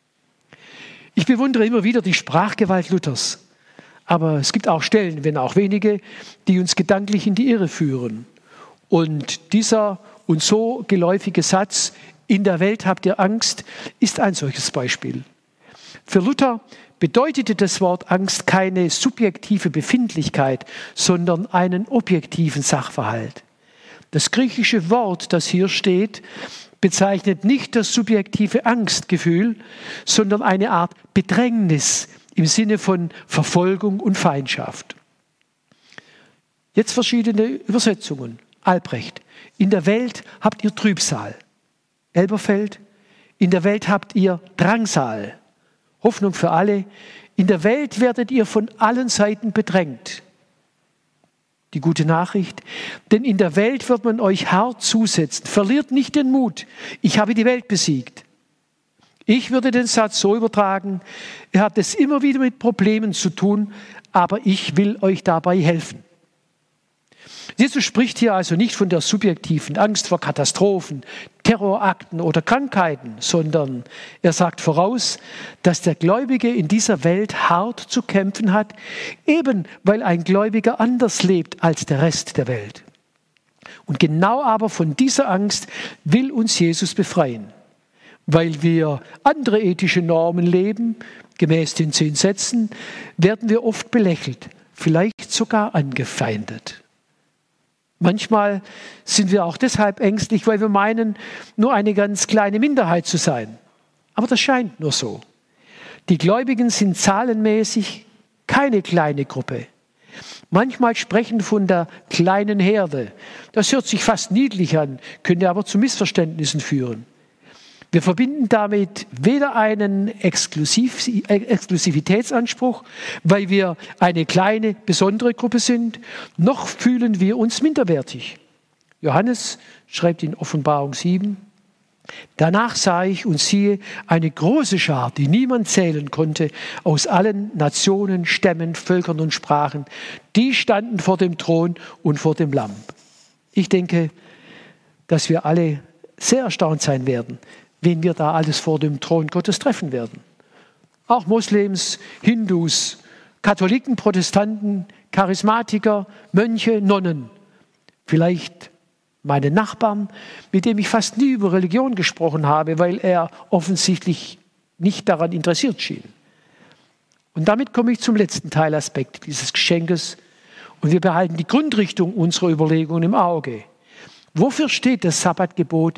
Ich bewundere immer wieder die Sprachgewalt Luthers, aber es gibt auch Stellen, wenn auch wenige, die uns gedanklich in die Irre führen. Und dieser uns so geläufige Satz, in der Welt habt ihr Angst, ist ein solches Beispiel. Für Luther bedeutete das Wort Angst keine subjektive Befindlichkeit, sondern einen objektiven Sachverhalt. Das griechische Wort, das hier steht, bezeichnet nicht das subjektive Angstgefühl, sondern eine Art Bedrängnis im Sinne von Verfolgung und Feindschaft. Jetzt verschiedene Übersetzungen. Albrecht: In der Welt habt ihr Trübsal. Elberfeld: In der Welt habt ihr Drangsal. Hoffnung für alle: In der Welt werdet ihr von allen Seiten bedrängt. Die gute Nachricht: Denn in der Welt wird man euch hart zusetzen. Verliert nicht den Mut. Ich habe die Welt besiegt. Ich würde den Satz so übertragen: Ihr habt es immer wieder mit Problemen zu tun, aber ich will euch dabei helfen. Jesus spricht hier also nicht von der subjektiven Angst vor Katastrophen, Terrorakten oder Krankheiten, sondern er sagt voraus, dass der Gläubige in dieser Welt hart zu kämpfen hat, eben weil ein Gläubiger anders lebt als der Rest der Welt. Und genau aber von dieser Angst will uns Jesus befreien, weil wir andere ethische Normen leben, gemäß den zehn Sätzen, werden wir oft belächelt, vielleicht sogar angefeindet. Manchmal sind wir auch deshalb ängstlich, weil wir meinen, nur eine ganz kleine Minderheit zu sein. Aber das scheint nur so. Die Gläubigen sind zahlenmäßig keine kleine Gruppe. Manchmal sprechen von der kleinen Herde. Das hört sich fast niedlich an, könnte aber zu Missverständnissen führen. Wir verbinden damit weder einen Exklusiv- Exklusivitätsanspruch, weil wir eine kleine, besondere Gruppe sind, noch fühlen wir uns minderwertig. Johannes schreibt in Offenbarung sieben, danach sah ich und siehe eine große Schar, die niemand zählen konnte, aus allen Nationen, Stämmen, Völkern und Sprachen. Die standen vor dem Thron und vor dem Lamm. Ich denke, dass wir alle sehr erstaunt sein werden, wen wir da alles vor dem Thron Gottes treffen werden. Auch Moslems, Hindus, Katholiken, Protestanten, Charismatiker, Mönche, Nonnen. Vielleicht meine Nachbarn, mit dem ich fast nie über Religion gesprochen habe, weil er offensichtlich nicht daran interessiert schien. Und damit komme ich zum letzten Teilaspekt dieses Geschenkes. Und wir behalten die Grundrichtung unserer Überlegungen im Auge. Wofür steht das Sabbatgebot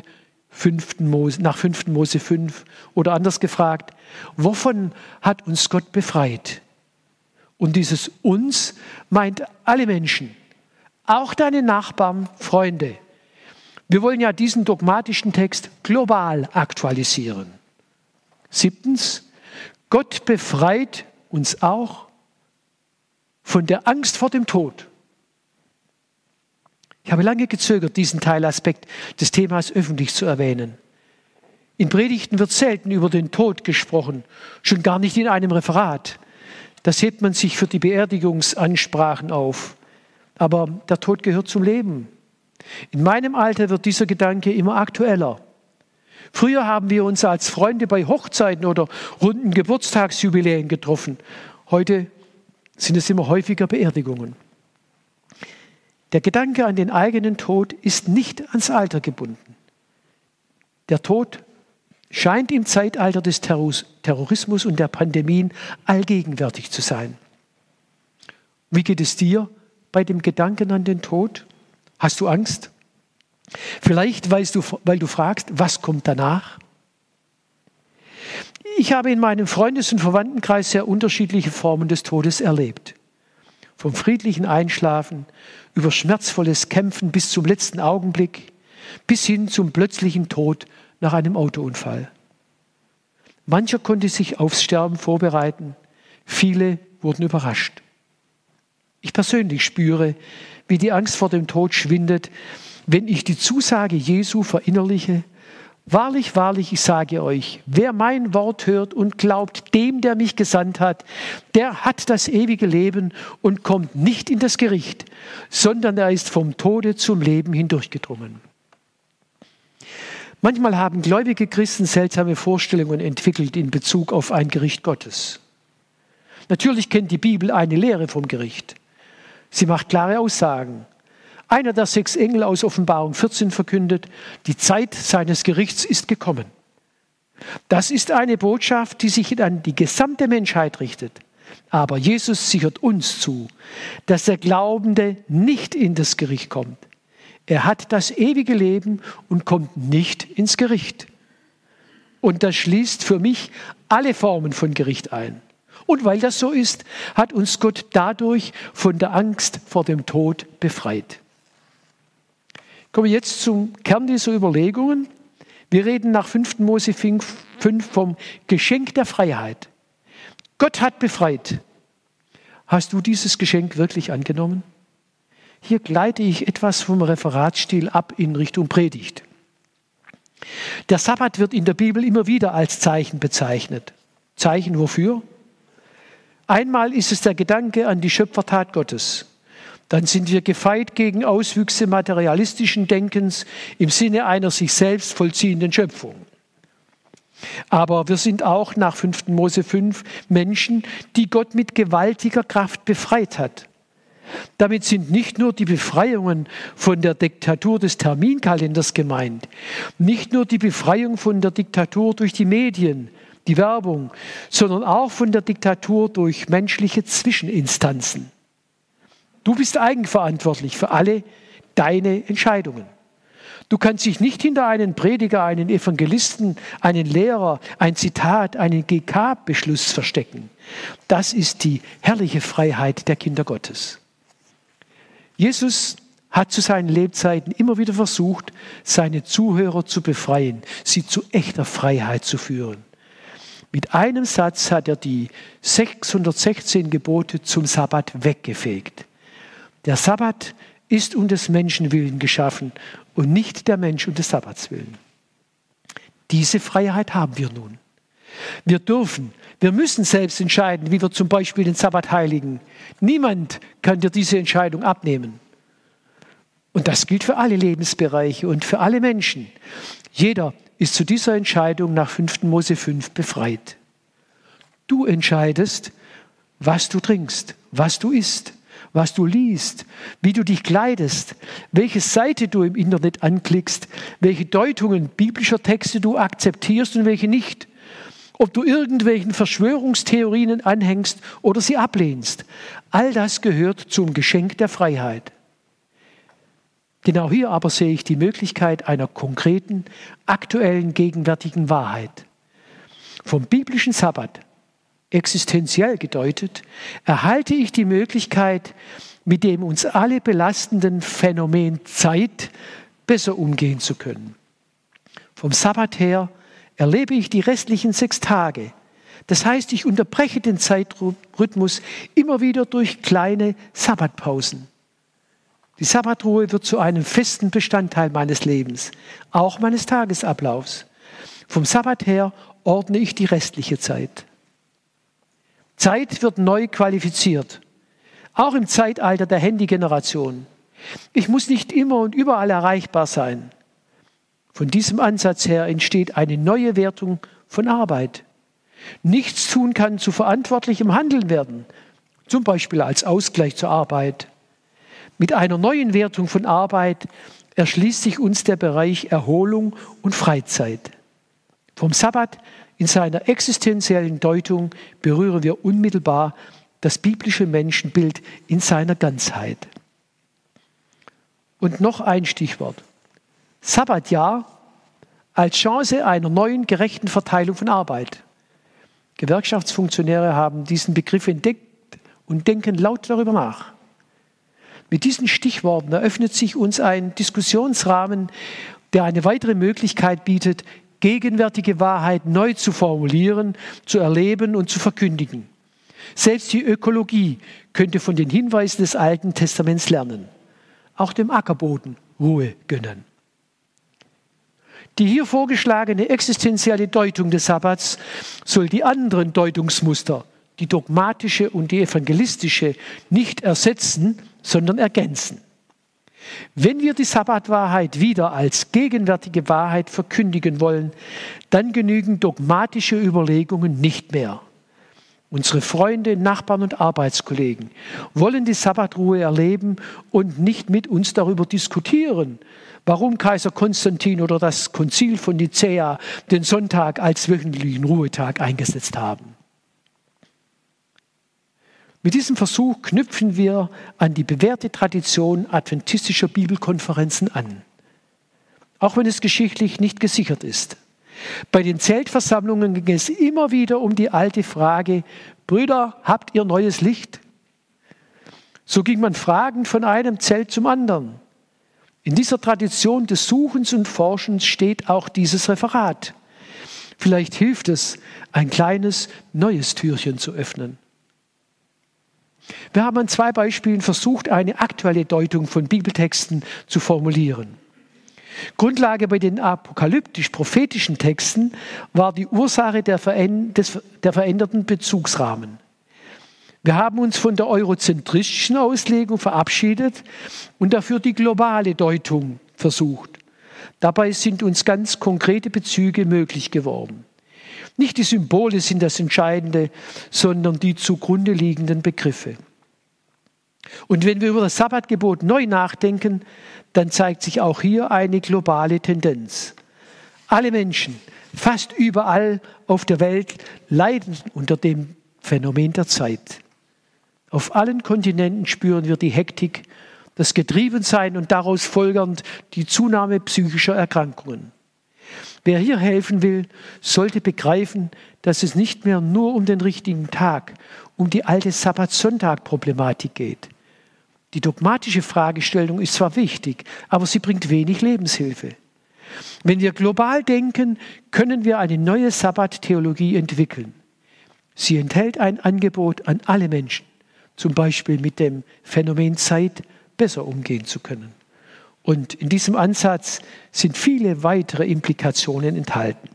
nach fünften Mose fünf? Oder anders gefragt, wovon hat uns Gott befreit? Und dieses uns meint alle Menschen, auch deine Nachbarn, Freunde. Wir wollen ja diesen dogmatischen Text global aktualisieren. Siebtens, Gott befreit uns auch von der Angst vor dem Tod. Ich habe lange gezögert, diesen Teilaspekt des Themas öffentlich zu erwähnen. In Predigten wird selten über den Tod gesprochen, schon gar nicht in einem Referat. Das hebt man sich für die Beerdigungsansprachen auf. Aber der Tod gehört zum Leben. In meinem Alter wird dieser Gedanke immer aktueller. Früher haben wir uns als Freunde bei Hochzeiten oder runden Geburtstagsjubiläen getroffen. Heute sind es immer häufiger Beerdigungen. Der Gedanke an den eigenen Tod ist nicht ans Alter gebunden. Der Tod scheint im Zeitalter des Terrorismus und der Pandemien allgegenwärtig zu sein. Wie geht es dir bei dem Gedanken an den Tod? Hast du Angst? Vielleicht, weil du, weil du fragst, was kommt danach? Ich habe in meinem Freundes- und Verwandtenkreis sehr unterschiedliche Formen des Todes erlebt. Vom friedlichen Einschlafen über schmerzvolles Kämpfen bis zum letzten Augenblick, bis hin zum plötzlichen Tod nach einem Autounfall. Mancher konnte sich aufs Sterben vorbereiten, viele wurden überrascht. Ich persönlich spüre, wie die Angst vor dem Tod schwindet, wenn ich die Zusage Jesu verinnerliche: Wahrlich, wahrlich, ich sage euch, wer mein Wort hört und glaubt dem, der mich gesandt hat, der hat das ewige Leben und kommt nicht in das Gericht, sondern er ist vom Tode zum Leben hindurchgedrungen. Manchmal haben gläubige Christen seltsame Vorstellungen entwickelt in Bezug auf ein Gericht Gottes. Natürlich kennt die Bibel eine Lehre vom Gericht. Sie macht klare Aussagen. Einer der sechs Engel aus Offenbarung vierzehn verkündet: Die Zeit seines Gerichts ist gekommen. Das ist eine Botschaft, die sich an die gesamte Menschheit richtet. Aber Jesus sichert uns zu, dass der Glaubende nicht in das Gericht kommt. Er hat das ewige Leben und kommt nicht ins Gericht. Und das schließt für mich alle Formen von Gericht ein. Und weil das so ist, hat uns Gott dadurch von der Angst vor dem Tod befreit. Kommen wir jetzt zum Kern dieser Überlegungen. Wir reden nach fünften Mose fünf vom Geschenk der Freiheit. Gott hat befreit. Hast du dieses Geschenk wirklich angenommen? Hier gleite ich etwas vom Referatsstil ab in Richtung Predigt. Der Sabbat wird in der Bibel immer wieder als Zeichen bezeichnet. Zeichen wofür? Einmal ist es der Gedanke an die Schöpfertat Gottes. Dann sind wir gefeit gegen Auswüchse materialistischen Denkens im Sinne einer sich selbst vollziehenden Schöpfung. Aber wir sind auch nach fünften Mose fünf Menschen, die Gott mit gewaltiger Kraft befreit hat. Damit sind nicht nur die Befreiungen von der Diktatur des Terminkalenders gemeint, nicht nur die Befreiung von der Diktatur durch die Medien, die Werbung, sondern auch von der Diktatur durch menschliche Zwischeninstanzen. Du bist eigenverantwortlich für alle deine Entscheidungen. Du kannst dich nicht hinter einen Prediger, einen Evangelisten, einen Lehrer, ein Zitat, einen G K-Beschluss verstecken. Das ist die herrliche Freiheit der Kinder Gottes. Jesus hat zu seinen Lebzeiten immer wieder versucht, seine Zuhörer zu befreien, sie zu echter Freiheit zu führen. Mit einem Satz hat er die sechshundertsechzehn Gebote zum Sabbat weggefegt. Der Sabbat ist um des Menschen willen geschaffen und nicht der Mensch um des Sabbats willen. Diese Freiheit haben wir nun. Wir dürfen, wir müssen selbst entscheiden, wie wir zum Beispiel den Sabbat heiligen. Niemand kann dir diese Entscheidung abnehmen. Und das gilt für alle Lebensbereiche und für alle Menschen. Jeder ist zu dieser Entscheidung nach fünften Mose fünf befreit. Du entscheidest, was du trinkst, was du isst, was du liest, wie du dich kleidest, welche Seite du im Internet anklickst, welche Deutungen biblischer Texte du akzeptierst und welche nicht, ob du irgendwelchen Verschwörungstheorien anhängst oder sie ablehnst. All das gehört zum Geschenk der Freiheit. Genau hier aber sehe ich die Möglichkeit einer konkreten, aktuellen, gegenwärtigen Wahrheit. Vom biblischen Sabbat, existenziell gedeutet, erhalte ich die Möglichkeit, mit dem uns alle belastenden Phänomen Zeit besser umgehen zu können. Vom Sabbat her erlebe ich die restlichen sechs Tage. Das heißt, ich unterbreche den Zeitrhythmus immer wieder durch kleine Sabbatpausen. Die Sabbatruhe wird zu einem festen Bestandteil meines Lebens, auch meines Tagesablaufs. Vom Sabbat her ordne ich die restliche Zeit. Zeit wird neu qualifiziert, auch im Zeitalter der Handygeneration. Ich muss nicht immer und überall erreichbar sein. Von diesem Ansatz her entsteht eine neue Wertung von Arbeit. Nichts tun kann zu verantwortlichem Handeln werden, zum Beispiel als Ausgleich zur Arbeit. Mit einer neuen Wertung von Arbeit erschließt sich uns der Bereich Erholung und Freizeit. Vom Sabbat in seiner existenziellen Deutung berühren wir unmittelbar das biblische Menschenbild in seiner Ganzheit. Und noch ein Stichwort. Sabbatjahr als Chance einer neuen, gerechten Verteilung von Arbeit. Gewerkschaftsfunktionäre haben diesen Begriff entdeckt und denken laut darüber nach. Mit diesen Stichworten eröffnet sich uns ein Diskussionsrahmen, der eine weitere Möglichkeit bietet, gegenwärtige Wahrheit neu zu formulieren, zu erleben und zu verkündigen. Selbst die Ökologie könnte von den Hinweisen des Alten Testaments lernen. Auch dem Ackerboden Ruhe gönnen. Die hier vorgeschlagene existenzielle Deutung des Sabbats soll die anderen Deutungsmuster, die dogmatische und die evangelistische, nicht ersetzen, sondern ergänzen. Wenn wir die Sabbatwahrheit wieder als gegenwärtige Wahrheit verkündigen wollen, dann genügen dogmatische Überlegungen nicht mehr. Unsere Freunde, Nachbarn und Arbeitskollegen wollen die Sabbatruhe erleben und nicht mit uns darüber diskutieren, warum Kaiser Konstantin oder das Konzil von Nicäa den Sonntag als wöchentlichen Ruhetag eingesetzt haben. Mit diesem Versuch knüpfen wir an die bewährte Tradition adventistischer Bibelkonferenzen an, auch wenn es geschichtlich nicht gesichert ist. Bei den Zeltversammlungen ging es immer wieder um die alte Frage: Brüder, habt ihr neues Licht? So ging man fragend von einem Zelt zum anderen. In dieser Tradition des Suchens und Forschens steht auch dieses Referat. Vielleicht hilft es, ein kleines neues Türchen zu öffnen. Wir haben an zwei Beispielen versucht, eine aktuelle Deutung von Bibeltexten zu formulieren. Grundlage bei den apokalyptisch-prophetischen Texten war die Ursache der, des, der veränderten Bezugsrahmen. Wir haben uns von der eurozentristischen Auslegung verabschiedet und dafür die globale Deutung versucht. Dabei sind uns ganz konkrete Bezüge möglich geworden. Nicht die Symbole sind das Entscheidende, sondern die zugrunde liegenden Begriffe. Und wenn wir über das Sabbatgebot neu nachdenken, dann zeigt sich auch hier eine globale Tendenz. Alle Menschen, fast überall auf der Welt, leiden unter dem Phänomen der Zeit. Auf allen Kontinenten spüren wir die Hektik, das Getriebensein und daraus folgernd die Zunahme psychischer Erkrankungen. Wer hier helfen will, sollte begreifen, dass es nicht mehr nur um den richtigen Tag, um die alte Sabbat-Sonntag-Problematik geht. Die dogmatische Fragestellung ist zwar wichtig, aber sie bringt wenig Lebenshilfe. Wenn wir global denken, können wir eine neue Sabbat-Theologie entwickeln. Sie enthält ein Angebot an alle Menschen, zum Beispiel mit dem Phänomen Zeit besser umgehen zu können. Und in diesem Ansatz sind viele weitere Implikationen enthalten.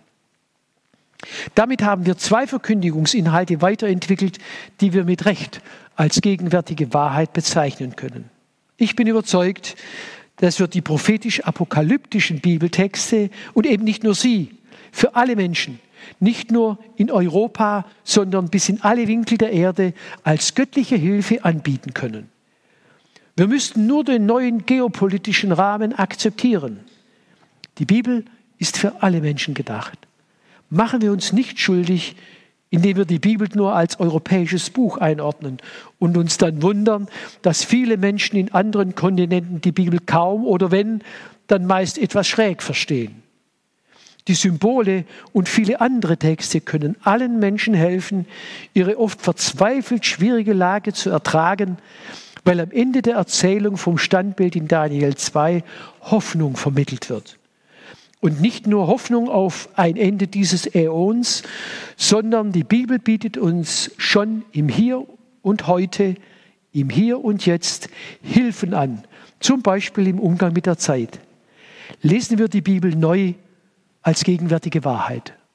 Damit haben wir zwei Verkündigungsinhalte weiterentwickelt, die wir mit Recht als gegenwärtige Wahrheit bezeichnen können. Ich bin überzeugt, dass wir die prophetisch-apokalyptischen Bibeltexte und eben nicht nur sie, für alle Menschen, nicht nur in Europa, sondern bis in alle Winkel der Erde als göttliche Hilfe anbieten können. Wir müssten nur den neuen geopolitischen Rahmen akzeptieren. Die Bibel ist für alle Menschen gedacht. Machen wir uns nicht schuldig, indem wir die Bibel nur als europäisches Buch einordnen und uns dann wundern, dass viele Menschen in anderen Kontinenten die Bibel kaum oder wenn, dann meist etwas schräg verstehen. Die Symbole und viele andere Texte können allen Menschen helfen, ihre oft verzweifelt schwierige Lage zu ertragen, weil am Ende der Erzählung vom Standbild in Daniel zwei Hoffnung vermittelt wird. Und nicht nur Hoffnung auf ein Ende dieses Äons, sondern die Bibel bietet uns schon im Hier und Heute, im Hier und Jetzt Hilfen an, zum Beispiel im Umgang mit der Zeit. Lesen wir die Bibel neu als gegenwärtige Wahrheit.